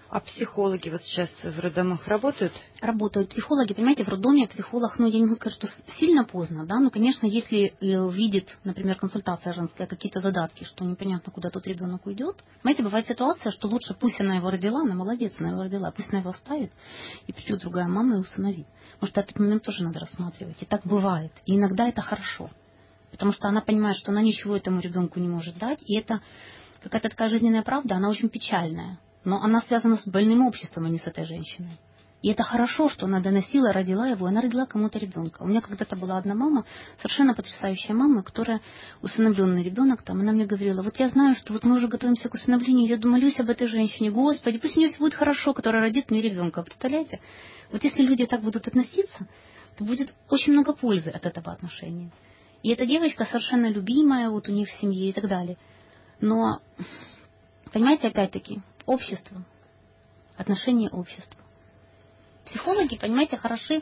А психологи вот сейчас в роддомах работают? Работают психологи, понимаете, в роддоме психолог, ну, я не могу сказать, что сильно поздно, да, но, конечно, если видит, например, консультация женская, какие-то задатки, что непонятно, куда тот ребенок уйдет, понимаете, бывает ситуация, что лучше пусть она его родила, она молодец, она его родила, пусть она его оставит, и придет другая мама и усыновит. Может, этот момент тоже надо рассматривать, и так бывает, и иногда это хорошо, потому что она понимает, что она ничего этому ребенку не может дать, и это какая-то такая жизненная правда, она очень печальная. Но она связана с больным обществом, а не с этой женщиной. И это хорошо, что она доносила, родила его, она родила кому-то ребенка. У меня когда-то была одна мама, совершенно потрясающая мама, которая усыновленный ребенок, там, она мне говорила, вот я знаю, что вот мы уже готовимся к усыновлению, я молюсь об этой женщине, Господи, пусть у нее все будет хорошо, которая родит мне ребенка. Представляете? Вот если люди так будут относиться, то будет очень много пользы от этого отношения. И эта девочка совершенно любимая, вот у них в семье и так далее. Но, понимаете, опять-таки, общество, отношение общества. Психологи, понимаете, хороши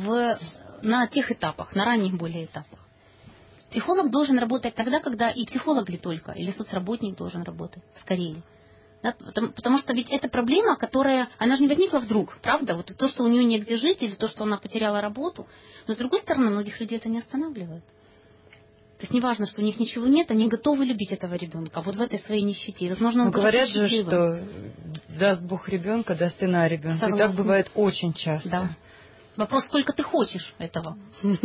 на тех этапах, на ранних более этапах. Психолог должен работать тогда, когда и психолог ли только, или соцработник должен работать, скорее. Да? Потому что ведь это проблема, которая, она же не возникла вдруг, правда? Вот то, что у нее негде жить, или то, что она потеряла работу. Но, с другой стороны, многих людей это не останавливает. То есть неважно, что у них ничего нет, они готовы любить этого ребенка. Вот в этой своей нищете. Возможно, он говорят же, что даст Бог ребенка, даст и на ребенка. Согласна. И так бывает очень часто. Да. Вопрос, сколько ты хочешь этого.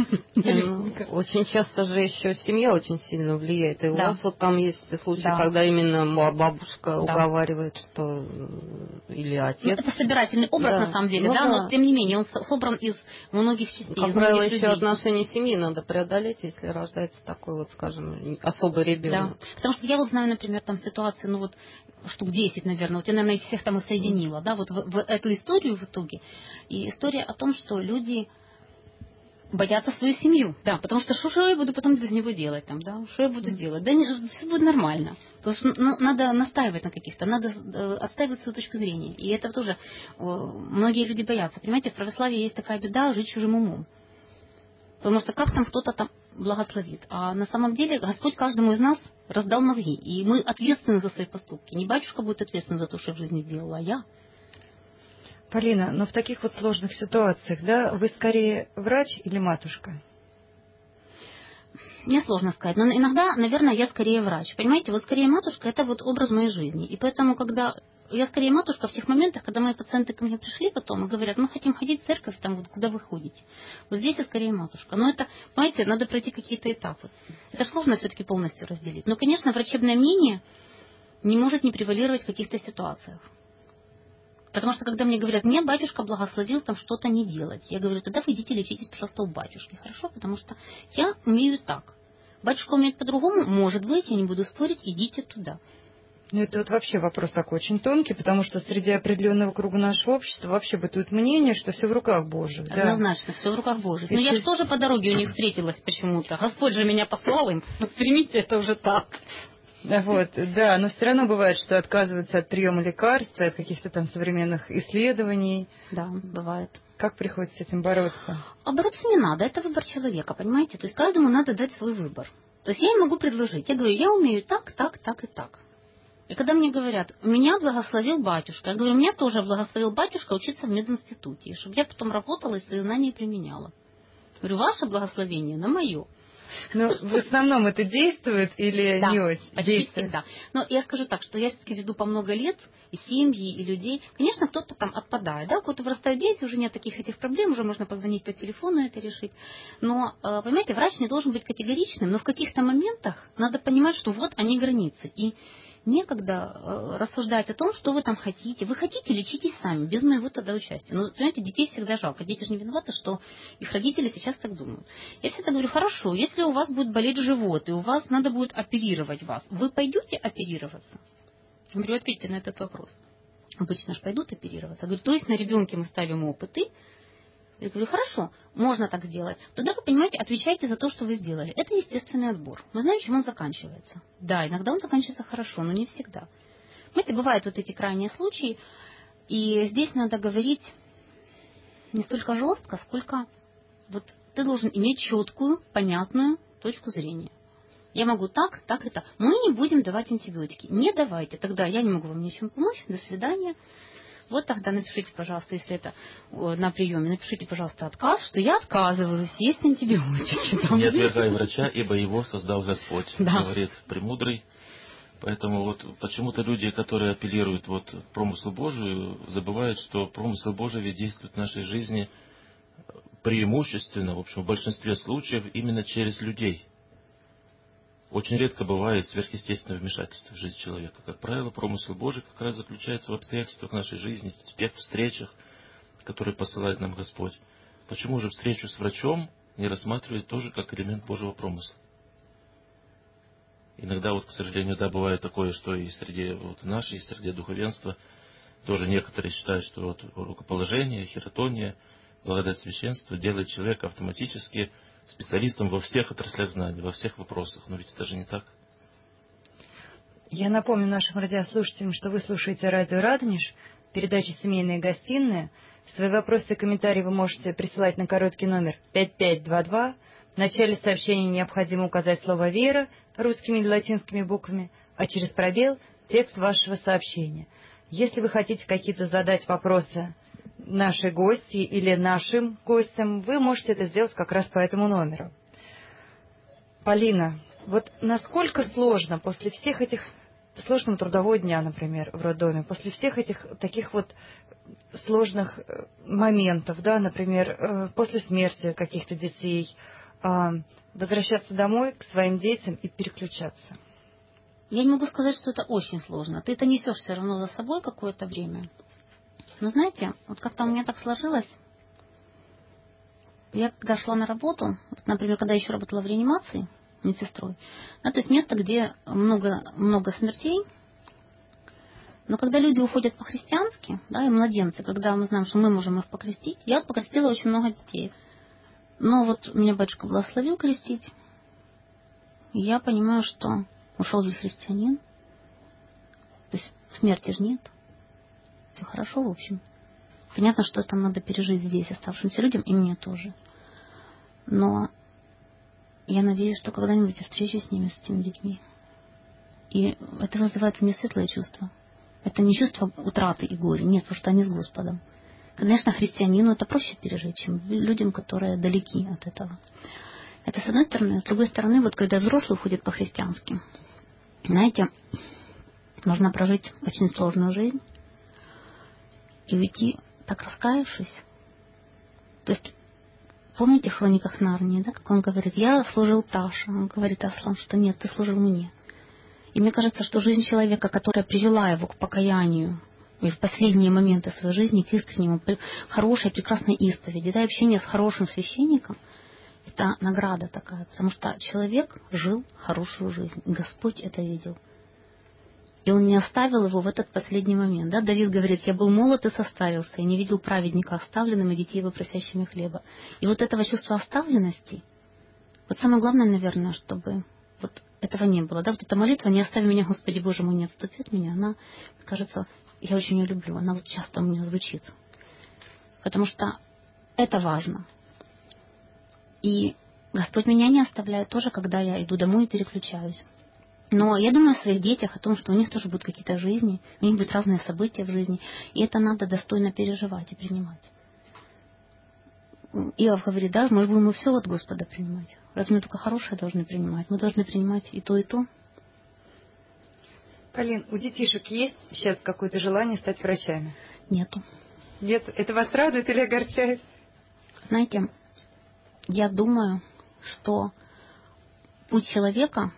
Очень часто же еще семья очень сильно влияет. И у Да. вас вот там есть случаи, Да. когда именно бабушка уговаривает, что или отец. Это собирательный образ, Да. на самом деле, Ну да, да. но тем не менее он собран из многих частей. Как из правило, многих еще людей. отношения семьи надо преодолеть, если рождается такой вот, скажем, особый Да. ребенок. Потому что я вот знаю, например, там ситуацию, ну вот штук 10, наверное, вот я, наверное, их всех там и соединила, да, вот в эту историю в итоге. И история о том, что люди боятся свою семью, да, потому что что я буду потом без него делать, там, да, что я буду делать, да, все будет нормально. То есть надо настаивать на каких-то, надо отстаивать свою точку зрения. И это тоже многие люди боятся. Понимаете, в православии есть такая беда жить чужим умом. Потому что как там кто-то там благословит. А на самом деле Господь каждому из нас раздал мозги. И мы ответственны за свои поступки. Не батюшка будет ответственен за то, что я в жизни сделала, а я. Полина, но в таких вот сложных ситуациях, да, вы скорее врач или матушка? Мне сложно сказать, но иногда, наверное, я скорее врач. Понимаете, вот скорее матушка – это вот образ моей жизни. И поэтому, когда я скорее матушка в тех моментах, когда мои пациенты ко мне пришли потом и говорят, мы хотим ходить в церковь, там вот куда вы ходите. Вот здесь я скорее матушка. Но это, понимаете, надо пройти какие-то этапы. Это сложно все-таки полностью разделить. Но, конечно, врачебное мнение не может не превалировать в каких-то ситуациях. Потому что, когда мне говорят, мне батюшка благословил там что-то не делать, я говорю, тогда вы идите лечитесь, пожалуйста, у батюшки, хорошо? Потому что я умею так. Батюшка умеет по-другому, может быть, я не буду спорить, идите туда. Ну, это вот вообще вопрос такой очень тонкий, потому что среди определенного круга нашего общества вообще бытует мнение, что все в руках Божьих. Однозначно, все в руках Божьих. Но я же тоже по дороге у них встретилась почему-то. Господь же меня послал им. Вот примите, это уже так. Вот, да, но все равно бывает, что отказываются от приема лекарств, от каких-то там современных исследований. Да, бывает. Как приходится с этим бороться? А бороться не надо, это выбор человека, понимаете? То есть каждому надо дать свой выбор. То есть я им могу предложить, я говорю, я умею так, так, так и так. И когда мне говорят, меня благословил батюшка, я говорю, меня тоже благословил батюшка учиться в мединституте, чтобы я потом работала и свои знания применяла. Говорю, ваше благословение на мое. Ну, в основном это действует или да, не очень? Почти действует? всегда. Но я скажу так, что я все-таки веду по много лет, и семьи, и людей. Конечно, кто-то там отпадает, да, у кого-то вырастают дети, уже нет таких этих проблем, уже можно позвонить по телефону это решить. Но, понимаете, врач не должен быть категоричным, но в каких-то моментах надо понимать, что вот они границы. И некогда рассуждать о том, что вы там хотите. Вы хотите, лечитесь сами, без моего тогда участия. Но, понимаете, детей всегда жалко. Дети же не виноваты, что их родители сейчас так думают. Я всегда говорю, хорошо, если у вас будет болеть живот, и у вас надо будет оперировать вас, вы пойдете оперироваться? Я говорю, ответьте на этот вопрос. Обычно же пойдут оперироваться. Я говорю, то есть на ребенке мы ставим опыты. Я говорю, хорошо, можно так сделать. Тогда вы, понимаете, отвечаете за то, что вы сделали. Это естественный отбор. Мы знаем, чем он заканчивается. Да, иногда он заканчивается хорошо, но не всегда. Понимаете, бывают вот эти крайние случаи, и здесь надо говорить не столько жестко, сколько вот ты должен иметь четкую, понятную точку зрения. Я могу так, так и так. Мы не будем давать антибиотики. Не давайте. Тогда я не могу вам ничем помочь. До свидания. Вот тогда напишите, пожалуйста, если это на приеме, напишите, пожалуйста, отказ, что я отказываюсь есть антибиотики. Не отвергай врача, ибо его создал Господь, Да. говорит премудрый. Поэтому вот почему-то люди, которые апеллируют вот к промыслу Божию, забывают, что промысл Божий ведь действует в нашей жизни преимущественно, в общем, в большинстве случаев именно через людей. Очень редко бывает сверхъестественное вмешательство в жизнь человека. Как правило, промысел Божий как раз заключается в обстоятельствах нашей жизни, в тех встречах, которые посылает нам Господь. Почему же встречу с врачом не рассматривать тоже как элемент Божьего промысла? Иногда, вот, к сожалению, да, бывает такое, что и среди вот, нашей, и среди духовенства тоже некоторые считают, что вот рукоположение, хиротония, благодать священства делает человека автоматически специалистом во всех отраслях знаний, во всех вопросах. Но ведь это же не так. Я напомню нашим радиослушателям, что вы слушаете радио «Радонеж», передача «Семейная гостиная». Свои вопросы и комментарии вы можете присылать на короткий номер 5522. В начале сообщения необходимо указать слово «Вера» русскими или латинскими буквами, а через пробел текст вашего сообщения. Если вы хотите какие-то задать вопросы нашей гости или нашим гостям, вы можете это сделать как раз по этому номеру. Полина, вот насколько сложно после всех этих сложного трудового дня, например, в роддоме, после всех этих таких вот сложных моментов, да, например, после смерти каких-то детей, возвращаться домой к своим детям и переключаться? Я не могу сказать, что это очень сложно. Ты это несешь все равно за собой какое-то время. Но знаете, вот как-то у меня так сложилось. Я когда шла на работу, вот, например, когда я еще работала в реанимации медсестрой, да, то есть место, где много смертей, но когда люди уходят по-христиански, да, и младенцы, когда мы знаем, что мы можем их покрестить, я вот покрестила очень много детей. Но вот меня батюшка благословил крестить, и я понимаю, что ушел ведь христианин, то есть смерти же нет. Все хорошо, в общем. Понятно, что это надо пережить здесь оставшимся людям, и мне тоже. Но я надеюсь, что когда-нибудь я встречусь с ними, с этими детьми. И это вызывает у меня светлое чувство. Это не чувство утраты и горя. Нет, потому что они с Господом. Конечно, христианину это проще пережить, чем людям, которые далеки от этого. Это с одной стороны. С другой стороны, вот когда взрослый уходит по-христиански, знаете, можно прожить очень сложную жизнь и уйти, так раскаявшись. То есть, помните в «Хрониках Нарнии», да, как он говорит, я служил Таше. Он говорит Аслан, что нет, ты служил мне. И мне кажется, что жизнь человека, которая привела его к покаянию и в последние моменты своей жизни к искреннему, хорошей, прекрасной исповеди, да, общение с хорошим священником, это награда такая, потому что человек жил хорошую жизнь. Господь это видел. И он не оставил его в этот последний момент. Да? Давид говорит, я был молод и состарился, и не видел праведника оставленным и детей его просящими хлеба. И вот этого чувства оставленности, вот самое главное, наверное, чтобы вот этого не было. Да? Вот эта молитва, не остави меня, Господи Боже мой, не отступи от меня, она, кажется, я очень ее люблю, она вот часто у меня звучит. Потому что это важно. И Господь меня не оставляет тоже, когда я иду домой и переключаюсь. Но я думаю о своих детях, о том, что у них тоже будут какие-то жизни, у них будут разные события в жизни, и это надо достойно переживать и принимать. Иов говорит, да, мы будем все от Господа принимать. Разве мы только хорошее должны принимать? Мы должны принимать и то, и то. Полин, у детишек есть сейчас какое-то желание стать врачами? Нету. Нет? Это вас радует или огорчает? Знаете, я думаю, что путь человека,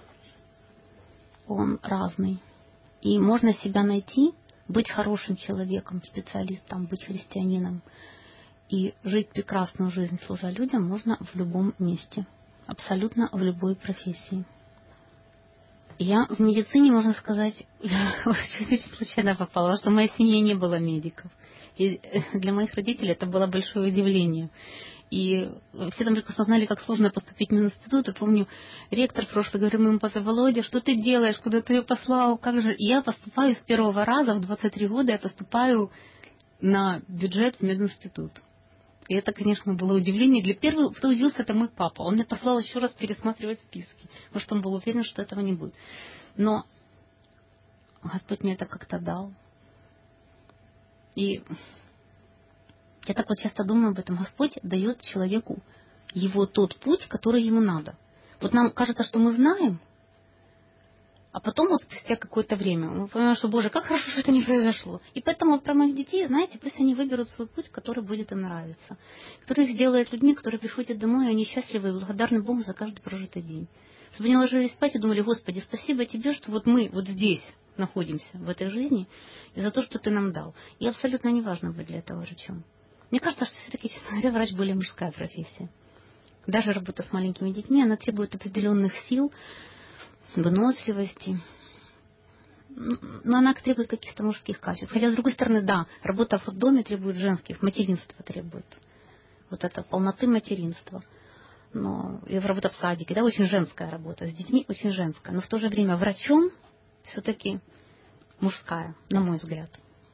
он разный. И можно себя найти, быть хорошим человеком, специалистом, быть христианином. И жить прекрасную жизнь, служа людям, можно в любом месте. Абсолютно в любой профессии. Я в медицине, можно сказать, очень случайно попала, потому что в моей семье не было медиков. И для моих родителей это было большое удивление. И все там прекрасно знали, как сложно поступить в Мининститут. И помню, ректор прошлый говорил моему папе: Володя, что ты делаешь, куда ты ее послал, как же? И я поступаю с первого раза, в 23 года я поступаю на бюджет в Мининститут. И это, конечно, было удивление. Для первого, кто удивился, это мой папа. Он мне послал еще раз пересматривать списки, потому что он был уверен, что этого не будет. Но Господь мне это как-то дал. И я так вот часто думаю об этом. Господь дает человеку его тот путь, который ему надо. Вот нам кажется, что мы знаем, а потом вот спустя какое-то время мы понимаем, что, Боже, как хорошо, что это не произошло. И поэтому вот про моих детей, знаете, пусть они выберут свой путь, который будет им нравиться. Который их сделает людьми, которые приходят домой, и они счастливы и благодарны Богу за каждый прожитый день. Чтобы они ложились спать и думали: Господи, спасибо Тебе, что вот мы вот здесь находимся, в этой жизни, и за то, что Ты нам дал. И абсолютно не важно быть для этого врачом. Мне кажется, что все-таки, честно говоря, врач более мужская профессия. Даже работа с маленькими детьми, она требует определенных сил, выносливости. Но она требует каких-то мужских качеств. Хотя, с другой стороны, да, работа в доме требует женских, материнство требует. Вот это полноты материнства. Но и работа в садике, да, очень женская работа. С детьми очень женская. Но в то же время врачом все-таки мужская, на мой взгляд.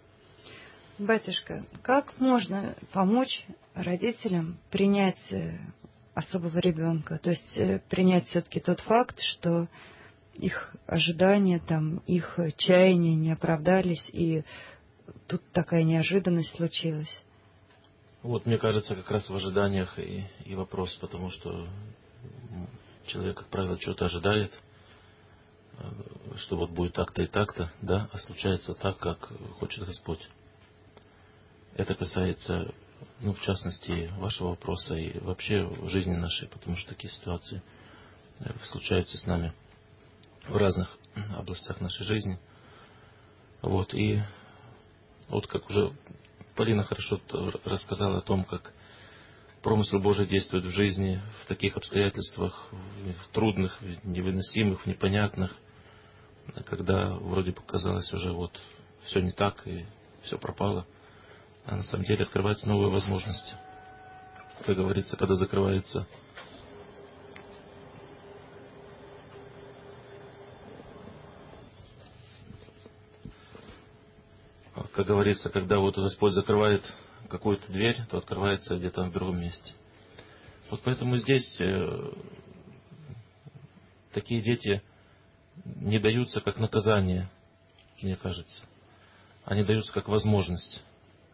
Батюшка, как можно помочь родителям принять особого ребенка? То есть принять все-таки тот факт, что их ожидания, там, их чаяния не оправдались, и тут такая неожиданность случилась. Вот, мне кажется, как раз в ожиданиях и вопрос, потому что человек, как правило, что-то ожидает, что вот будет так-то и так-то, да, а случается так, как хочет Господь. Это касается, ну, в частности, вашего вопроса и вообще жизни нашей, потому что такие ситуации случаются с нами в разных областях нашей жизни. Вот, и вот как уже Полина хорошо рассказала о том, как промысел Божий действует в жизни в таких обстоятельствах, в трудных, в невыносимых, в непонятных, когда вроде бы казалось уже вот все не так и все пропало, а на самом деле открываются новые возможности. Как говорится, когда закрывается когда вот Господь закрывает какую-то дверь, то открывается где-то в другом месте. Вот поэтому здесь такие дети не даются как наказание, мне кажется. Они даются как возможность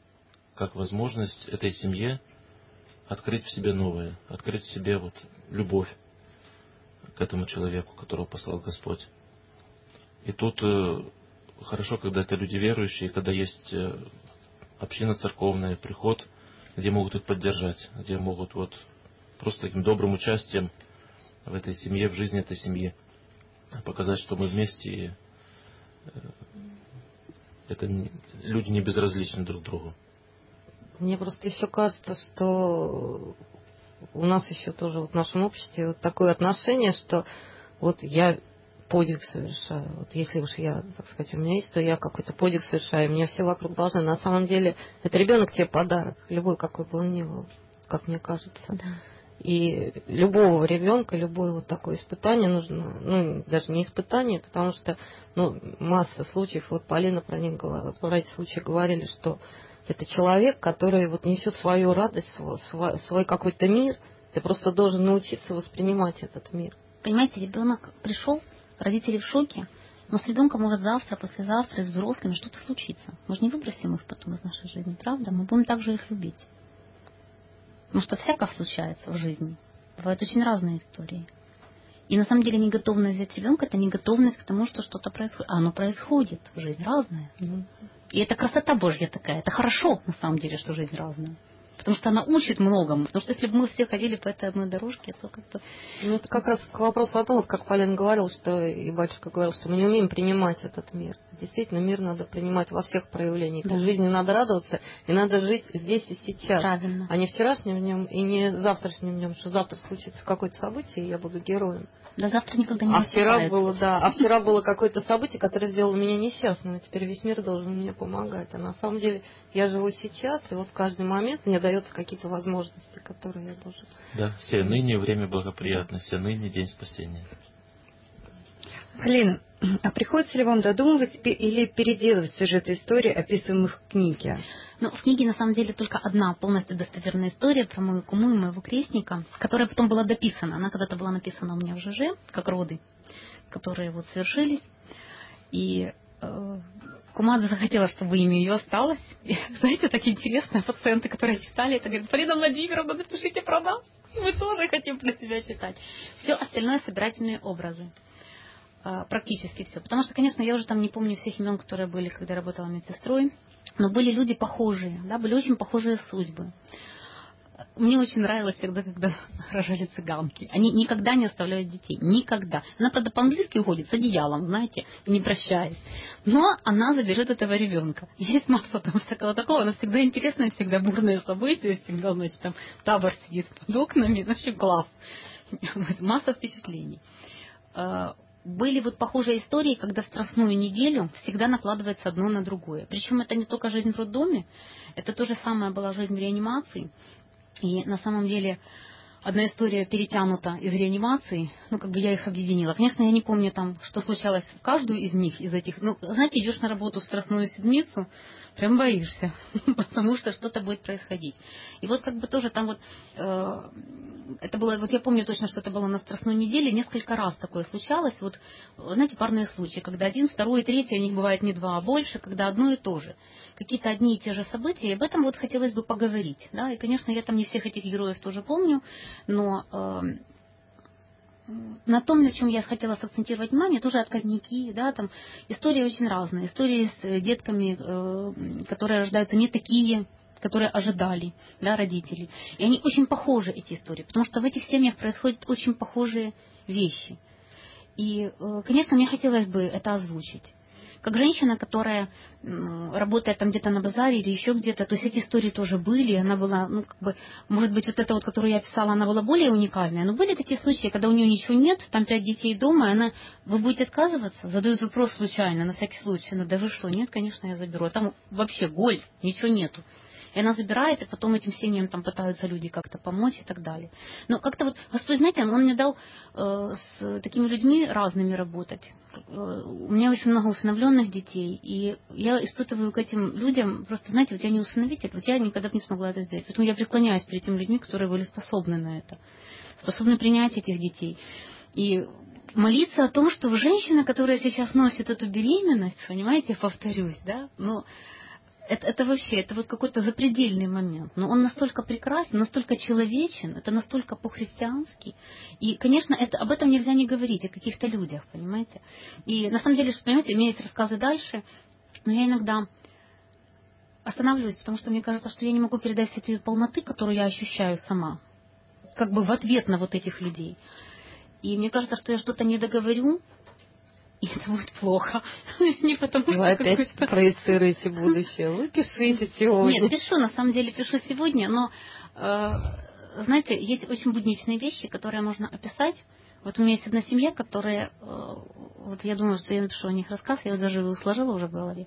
этой семье открыть в себе новое, открыть в себе вот любовь к этому человеку, которого послал Господь. И тут хорошо, когда это люди верующие, когда есть община церковная, приход, где могут их поддержать, где могут вот просто таким добрым участием в этой семье, в жизни этой семьи показать, что мы вместе, и это люди не безразличны друг другу. Мне просто еще кажется, что у нас еще тоже вот в нашем обществе вот такое отношение, что вот я подвиг совершаю. Вот если уж я, так сказать, у меня есть, то я какой-то подвиг совершаю. Мне все вокруг должны. На самом деле, это ребенок тебе подарок, любой, какой бы он ни был, как мне кажется. Да. И любого ребенка, любое вот такое испытание нужно, ну, даже не испытание, потому что, ну, масса случаев, вот Полина про них говорила, про эти случаи говорили, что это человек, который вот несет свою радость, свой какой-то мир. Ты просто должен научиться воспринимать этот мир. Понимаете, ребенок пришел, родители в шоке, но с ребенком может завтра, послезавтра, с взрослыми что-то случится. Мы же не выбросим их потом из нашей жизни, правда? Мы будем также их любить. Потому что всякое случается в жизни. Бывают очень разные истории. И на самом деле неготовность взять ребенка — это неготовность к тому, что что-то происходит. А оно происходит. Жизнь разная. И это красота Божья такая. Это хорошо, на самом деле, что жизнь разная. Потому что она учит многому. Потому что если бы мы все ходили по этой одной дорожке, то как-то... Ну, это как раз к вопросу о том, вот как Полина говорил, что и батюшка говорил, что мы не умеем принимать этот мир. Действительно, мир надо принимать во всех проявлениях. Да. Жизни надо радоваться, и надо жить здесь и сейчас. Правильно. А не вчерашним днем и не завтрашним днем, что завтра случится какое-то событие, и я буду героем. Да завтра никогда не наступает. Вчера было какое-то событие, которое сделало меня несчастным, и теперь весь мир должен мне помогать. А на самом деле я живу сейчас, и вот в каждый момент мне даются какие-то возможности, которые я должен. Да, все ныне время благоприятно, все ныне день спасения. Полина, а приходится ли вам додумывать или переделывать сюжеты истории, описываемых в книге? Ну, в книге на самом деле только одна полностью достоверная история про мою куму и моего крестника, которая потом была дописана. Она когда-то была написана у меня в ЖЖ, как роды, которые вот совершились. И Кумадзе захотела, чтобы имя ее осталось. И, знаете, так интересно, пациенты, которые читали, это говорят: Полина Владимировна, напишите про нас. Мы тоже хотим про себя читать. Все остальное собирательные образы. Практически все. Потому что, конечно, я уже там не помню всех имен, которые были, когда я работала медсестрой. Но были люди похожие, да, были очень похожие судьбы. Мне очень нравилось всегда, когда рожали цыганки. Они никогда не оставляют детей. Никогда. Она, правда, по-английски уходит с одеялом, знаете, не прощаясь. Но она заберет этого ребенка. Есть масса там всякого такого. Но всегда интересное, всегда бурные события. Всегда, значит, там табор сидит под окнами. Вообще класс. Масса впечатлений. Были вот похожие истории, когда в страстную неделю всегда накладывается одно на другое. Причем это не только жизнь в роддоме. Это то же самое была жизнь в реанимации. И на самом деле одна история перетянута из реанимации, ну, как бы я их объединила. Конечно, я не помню там, что случалось в каждую из них, из этих. Ну, знаете, идешь на работу в страстную седмицу, прям боишься, потому что что-то будет происходить. И вот как бы тоже там вот, это было, вот я помню точно, что это было на страстной неделе, несколько раз такое случалось, вот, знаете, парные случаи, когда один, второй, третий, у них бывает не два, а больше, когда одно и то же. Какие-то одни и те же события, и об этом вот хотелось бы поговорить. Да? И, конечно, я там не всех этих героев тоже помню, но на том, на чем я хотела сакцентировать внимание, тоже отказники, да, там истории очень разные. Истории с детками, которые рождаются не такие, которые ожидали, да, родители. И они очень похожи, эти истории, потому что в этих семьях происходят очень похожие вещи. И, конечно, мне хотелось бы это озвучить. Как женщина, которая работает там где-то на базаре или еще где-то, то есть эти истории тоже были, она была, ну, как бы, может быть, вот эта вот, которую я писала, она была более уникальная, но были такие случаи, когда у нее ничего нет, там 5 детей дома, и она, вы будете отказываться? Задают вопрос случайно, на всякий случай, ну, да вы что, нет, конечно, я заберу, а там вообще голь, ничего нету. И она забирает, и потом этим семьям там пытаются люди как-то помочь и так далее. Но как-то вот, Господь, знаете, Он мне дал с такими людьми разными работать. У меня очень много усыновленных детей, и я испытываю к этим людям, просто, знаете, вот я не усыновитель, вот я никогда бы не смогла это сделать. Поэтому я преклоняюсь перед теми людьми, которые были способны на это, способны принять этих детей. И молиться о том, что женщина, которая сейчас носит эту беременность, понимаете, повторюсь, да, но это вообще, это вот какой-то запредельный момент. Но он настолько прекрасен, настолько человечен, это настолько по-христиански. И, конечно, об этом нельзя не говорить, о каких-то людях, понимаете. И на самом деле, что, понимаете, у меня есть рассказы дальше, но я иногда останавливаюсь, потому что мне кажется, что я не могу передать всей той полноты, которую я ощущаю сама, как бы в ответ на вот этих людей. И мне кажется, что я что-то не договорю, и это будет плохо. Не потому что вы опять проецируете будущее. Вы пишите сегодня. Нет, пишу, на самом деле пишу сегодня, но, знаете, есть очень будничные вещи, которые можно описать. Вот у меня есть одна семья, которая, вот я думаю, что я напишу о них рассказ, я его даже его сложила уже в голове.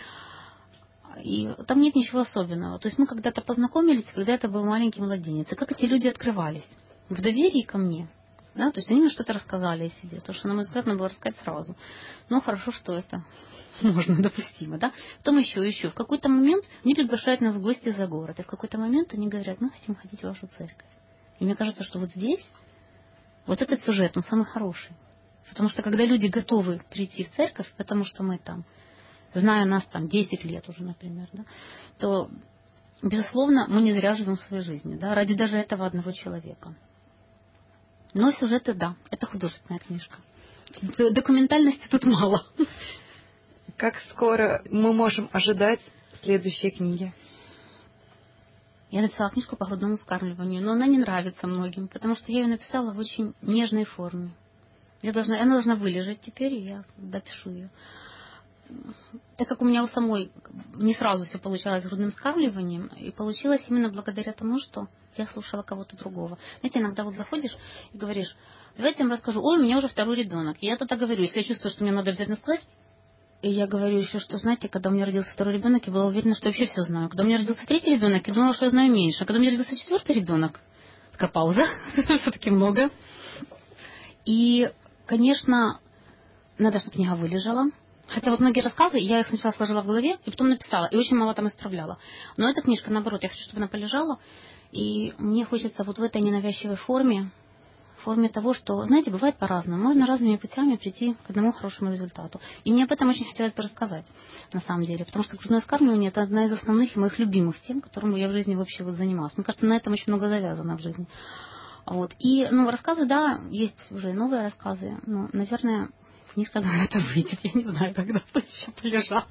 И там нет ничего особенного. То есть мы когда-то познакомились, когда это был маленький младенец. И как эти люди открывались? В доверии ко мне. Да, то есть они мне что-то рассказали о себе, то, что, на мой взгляд, надо было рассказать сразу. Но хорошо, что это можно, допустимо, да. Потом еще. В какой-то момент они приглашают нас в гости за город, и в какой-то момент они говорят: мы хотим ходить в вашу церковь. И мне кажется, что вот здесь, вот этот сюжет, он самый хороший. Потому что когда люди готовы прийти в церковь, потому что мы там, зная нас там 10 лет уже, например, да, то, безусловно, мы не зря живем своей жизнью, да, ради даже этого одного человека. Но сюжеты, да, это художественная книжка. Документальности тут мало. Как скоро мы можем ожидать следующей книги? Я написала книжку по грудному вскармливанию, но она не нравится многим, потому что я ее написала в очень нежной форме. Она должна вылежать теперь, и я допишу ее. Так как у меня у самой не сразу все получалось с грудным вскармливанием, и получилось именно благодаря тому, что я слушала кого-то другого. Знаете, иногда вот заходишь и говоришь: давайте я вам расскажу, ой, у меня уже 2-й ребенок. И я тогда говорю, если я чувствую, что мне надо обязательно сказать, и я говорю еще, что, знаете, когда у меня родился 2-й ребенок, я была уверена, что вообще все знаю. Когда у меня родился 3-й ребенок, я думала, что я знаю меньше. А когда у меня родился 4-й ребенок, такая пауза, все-таки много. И, конечно, надо, чтобы книга вылежала. Хотя вот многие рассказы, я их сначала сложила в голове, и потом написала, и очень мало там исправляла. Но эта книжка, наоборот, я хочу, чтобы она полежала, и мне хочется вот в этой ненавязчивой форме, в форме того, что, знаете, бывает по-разному. Можно разными путями прийти к одному хорошему результату. И мне об этом очень хотелось бы рассказать, на самом деле. Потому что грудное вскармливание – это одна из основных и моих любимых тем, которым я в жизни вообще вот занималась. Мне кажется, на этом очень много завязано в жизни. Вот. И, рассказы, да, есть уже новые рассказы. Но, наверное, книжка на это выйдет. Я не знаю, когда еще полежат.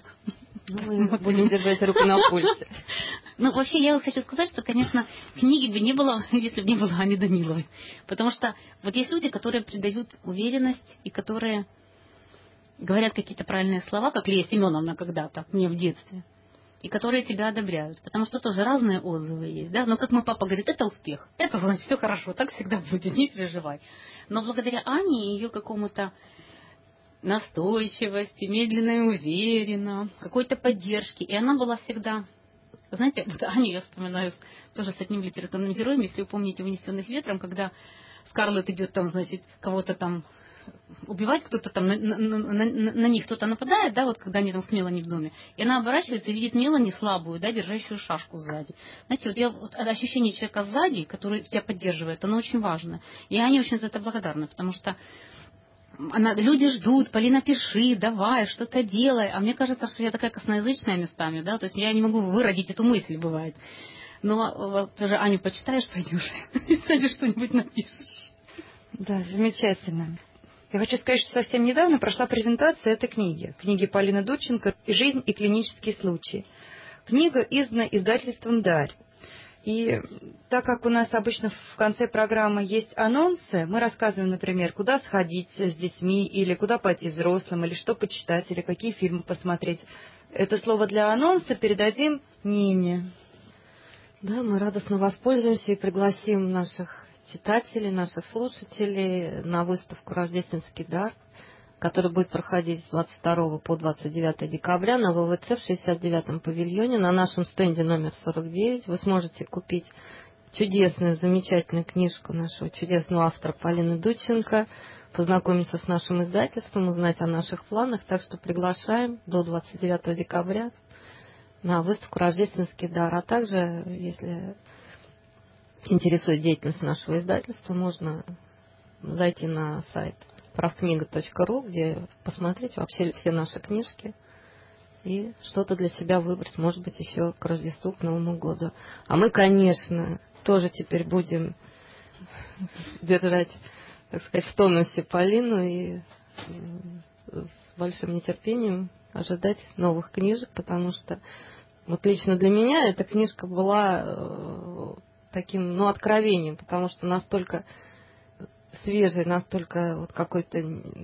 Мы будем держать руку на пульсе. Вообще, я хочу сказать, что, конечно, книги бы не было, если бы не было Ани Даниловой. Потому что вот есть люди, которые придают уверенность и которые говорят какие-то правильные слова, как Лия Семеновна когда-то мне в детстве, и которые тебя одобряют. Потому что тоже разные отзывы есть, да. Но как мой папа говорит, это успех. Это значит, все хорошо, так всегда будет, не переживай. Но благодаря Ане и ее какому-то настойчивости, медленно и уверенно, какой-то поддержки. И она была всегда... Знаете, вот Аню я вспоминаю тоже с одним литературным героем, если вы помните «Унесенных ветром», когда Скарлетт идет там, значит, кого-то там убивать, кто-то там, на них кто-то нападает, да, вот когда они там с Мелани в доме, и она оборачивается и видит Мелани слабую, да, держащую шашку сзади. Знаете, вот ощущение человека сзади, который тебя поддерживает, оно очень важно. И Аня очень за это благодарна, потому что люди ждут, Полина, пиши, давай, что-то делай. А мне кажется, что я такая косноязычная местами, да, то есть я не могу выродить эту мысль, бывает. Но вот тоже Аню почитаешь, пойдешь, и садишь что-нибудь напишешь. Да, замечательно. Я хочу сказать, что совсем недавно прошла презентация этой книги Полины Дудченко «Жизнь и клинические случаи». Книга издана издательством «Дарь». И так как у нас обычно в конце программы есть анонсы, мы рассказываем, например, куда сходить с детьми, или куда пойти взрослым, или что почитать, или какие фильмы посмотреть. Это слово для анонса передадим Нине. Да, мы радостно воспользуемся и пригласим наших читателей, наших слушателей на выставку «Рождественский дар», который будет проходить с 22 по 29 декабря на ВВЦ в 69-м павильоне на нашем стенде номер 49. Вы сможете купить чудесную, замечательную книжку нашего чудесного автора Полины Дудченко, познакомиться с нашим издательством, узнать о наших планах. Так что приглашаем до 29 декабря на выставку «Рождественский дар». А также, если интересует деятельность нашего издательства, можно зайти на сайт правкнига.ру, где посмотреть вообще все наши книжки и что-то для себя выбрать, может быть, еще к Рождеству, к Новому году. А мы, конечно, тоже теперь будем держать, так сказать, в тонусе Полину и с большим нетерпением ожидать новых книжек, потому что вот лично для меня эта книжка была таким, откровением, потому что настолько свежий, настолько вот какой-то,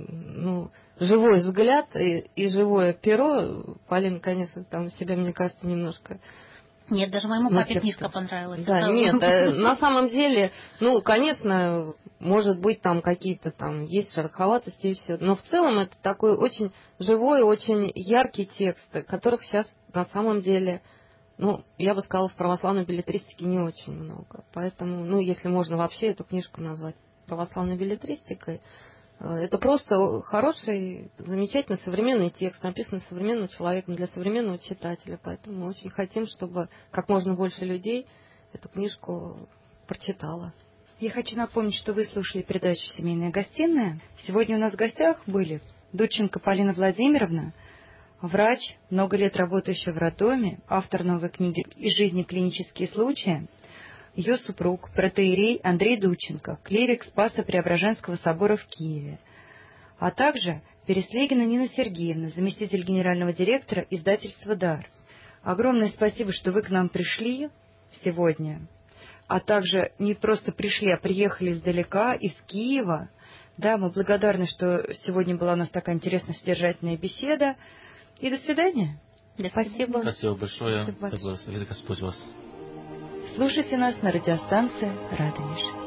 живой взгляд и живое перо. Полина, конечно, там себя, мне кажется, немножко... Нет, даже моему папе книжка понравилась. Да, нет, на самом деле, конечно, может быть, там какие-то там есть шероховатости и все, но в целом это такой очень живой, очень яркий текст, которых сейчас на самом деле, я бы сказала, в православной беллетристике не очень много. Поэтому, если можно вообще эту книжку назвать православной беллетристикой, это просто хороший, замечательный современный текст, написанный современным человеком для современного читателя. Поэтому мы очень хотим, чтобы как можно больше людей эту книжку прочитало. Я хочу напомнить, что вы слушали передачу «Семейная гостиная». Сегодня у нас в гостях были Дудченко Полина Владимировна, врач, много лет работающая в роддоме, автор новой книги «Из жизни клинические случаи», ее супруг, протоиерей Андрей Дудченко, клирик Спасо-Преображенского собора в Киеве, а также Переслегина Нина Сергеевна, заместитель генерального директора издательства «Дар». Огромное спасибо, что вы к нам пришли сегодня, а также не просто пришли, а приехали издалека, из Киева. Да, мы благодарны, что сегодня была у нас такая интересная, содержательная беседа. И до свидания. Спасибо. Спасибо большое. Спасибо. Да благословит Господь вас. Слушайте нас на радиостанции «Радомиш».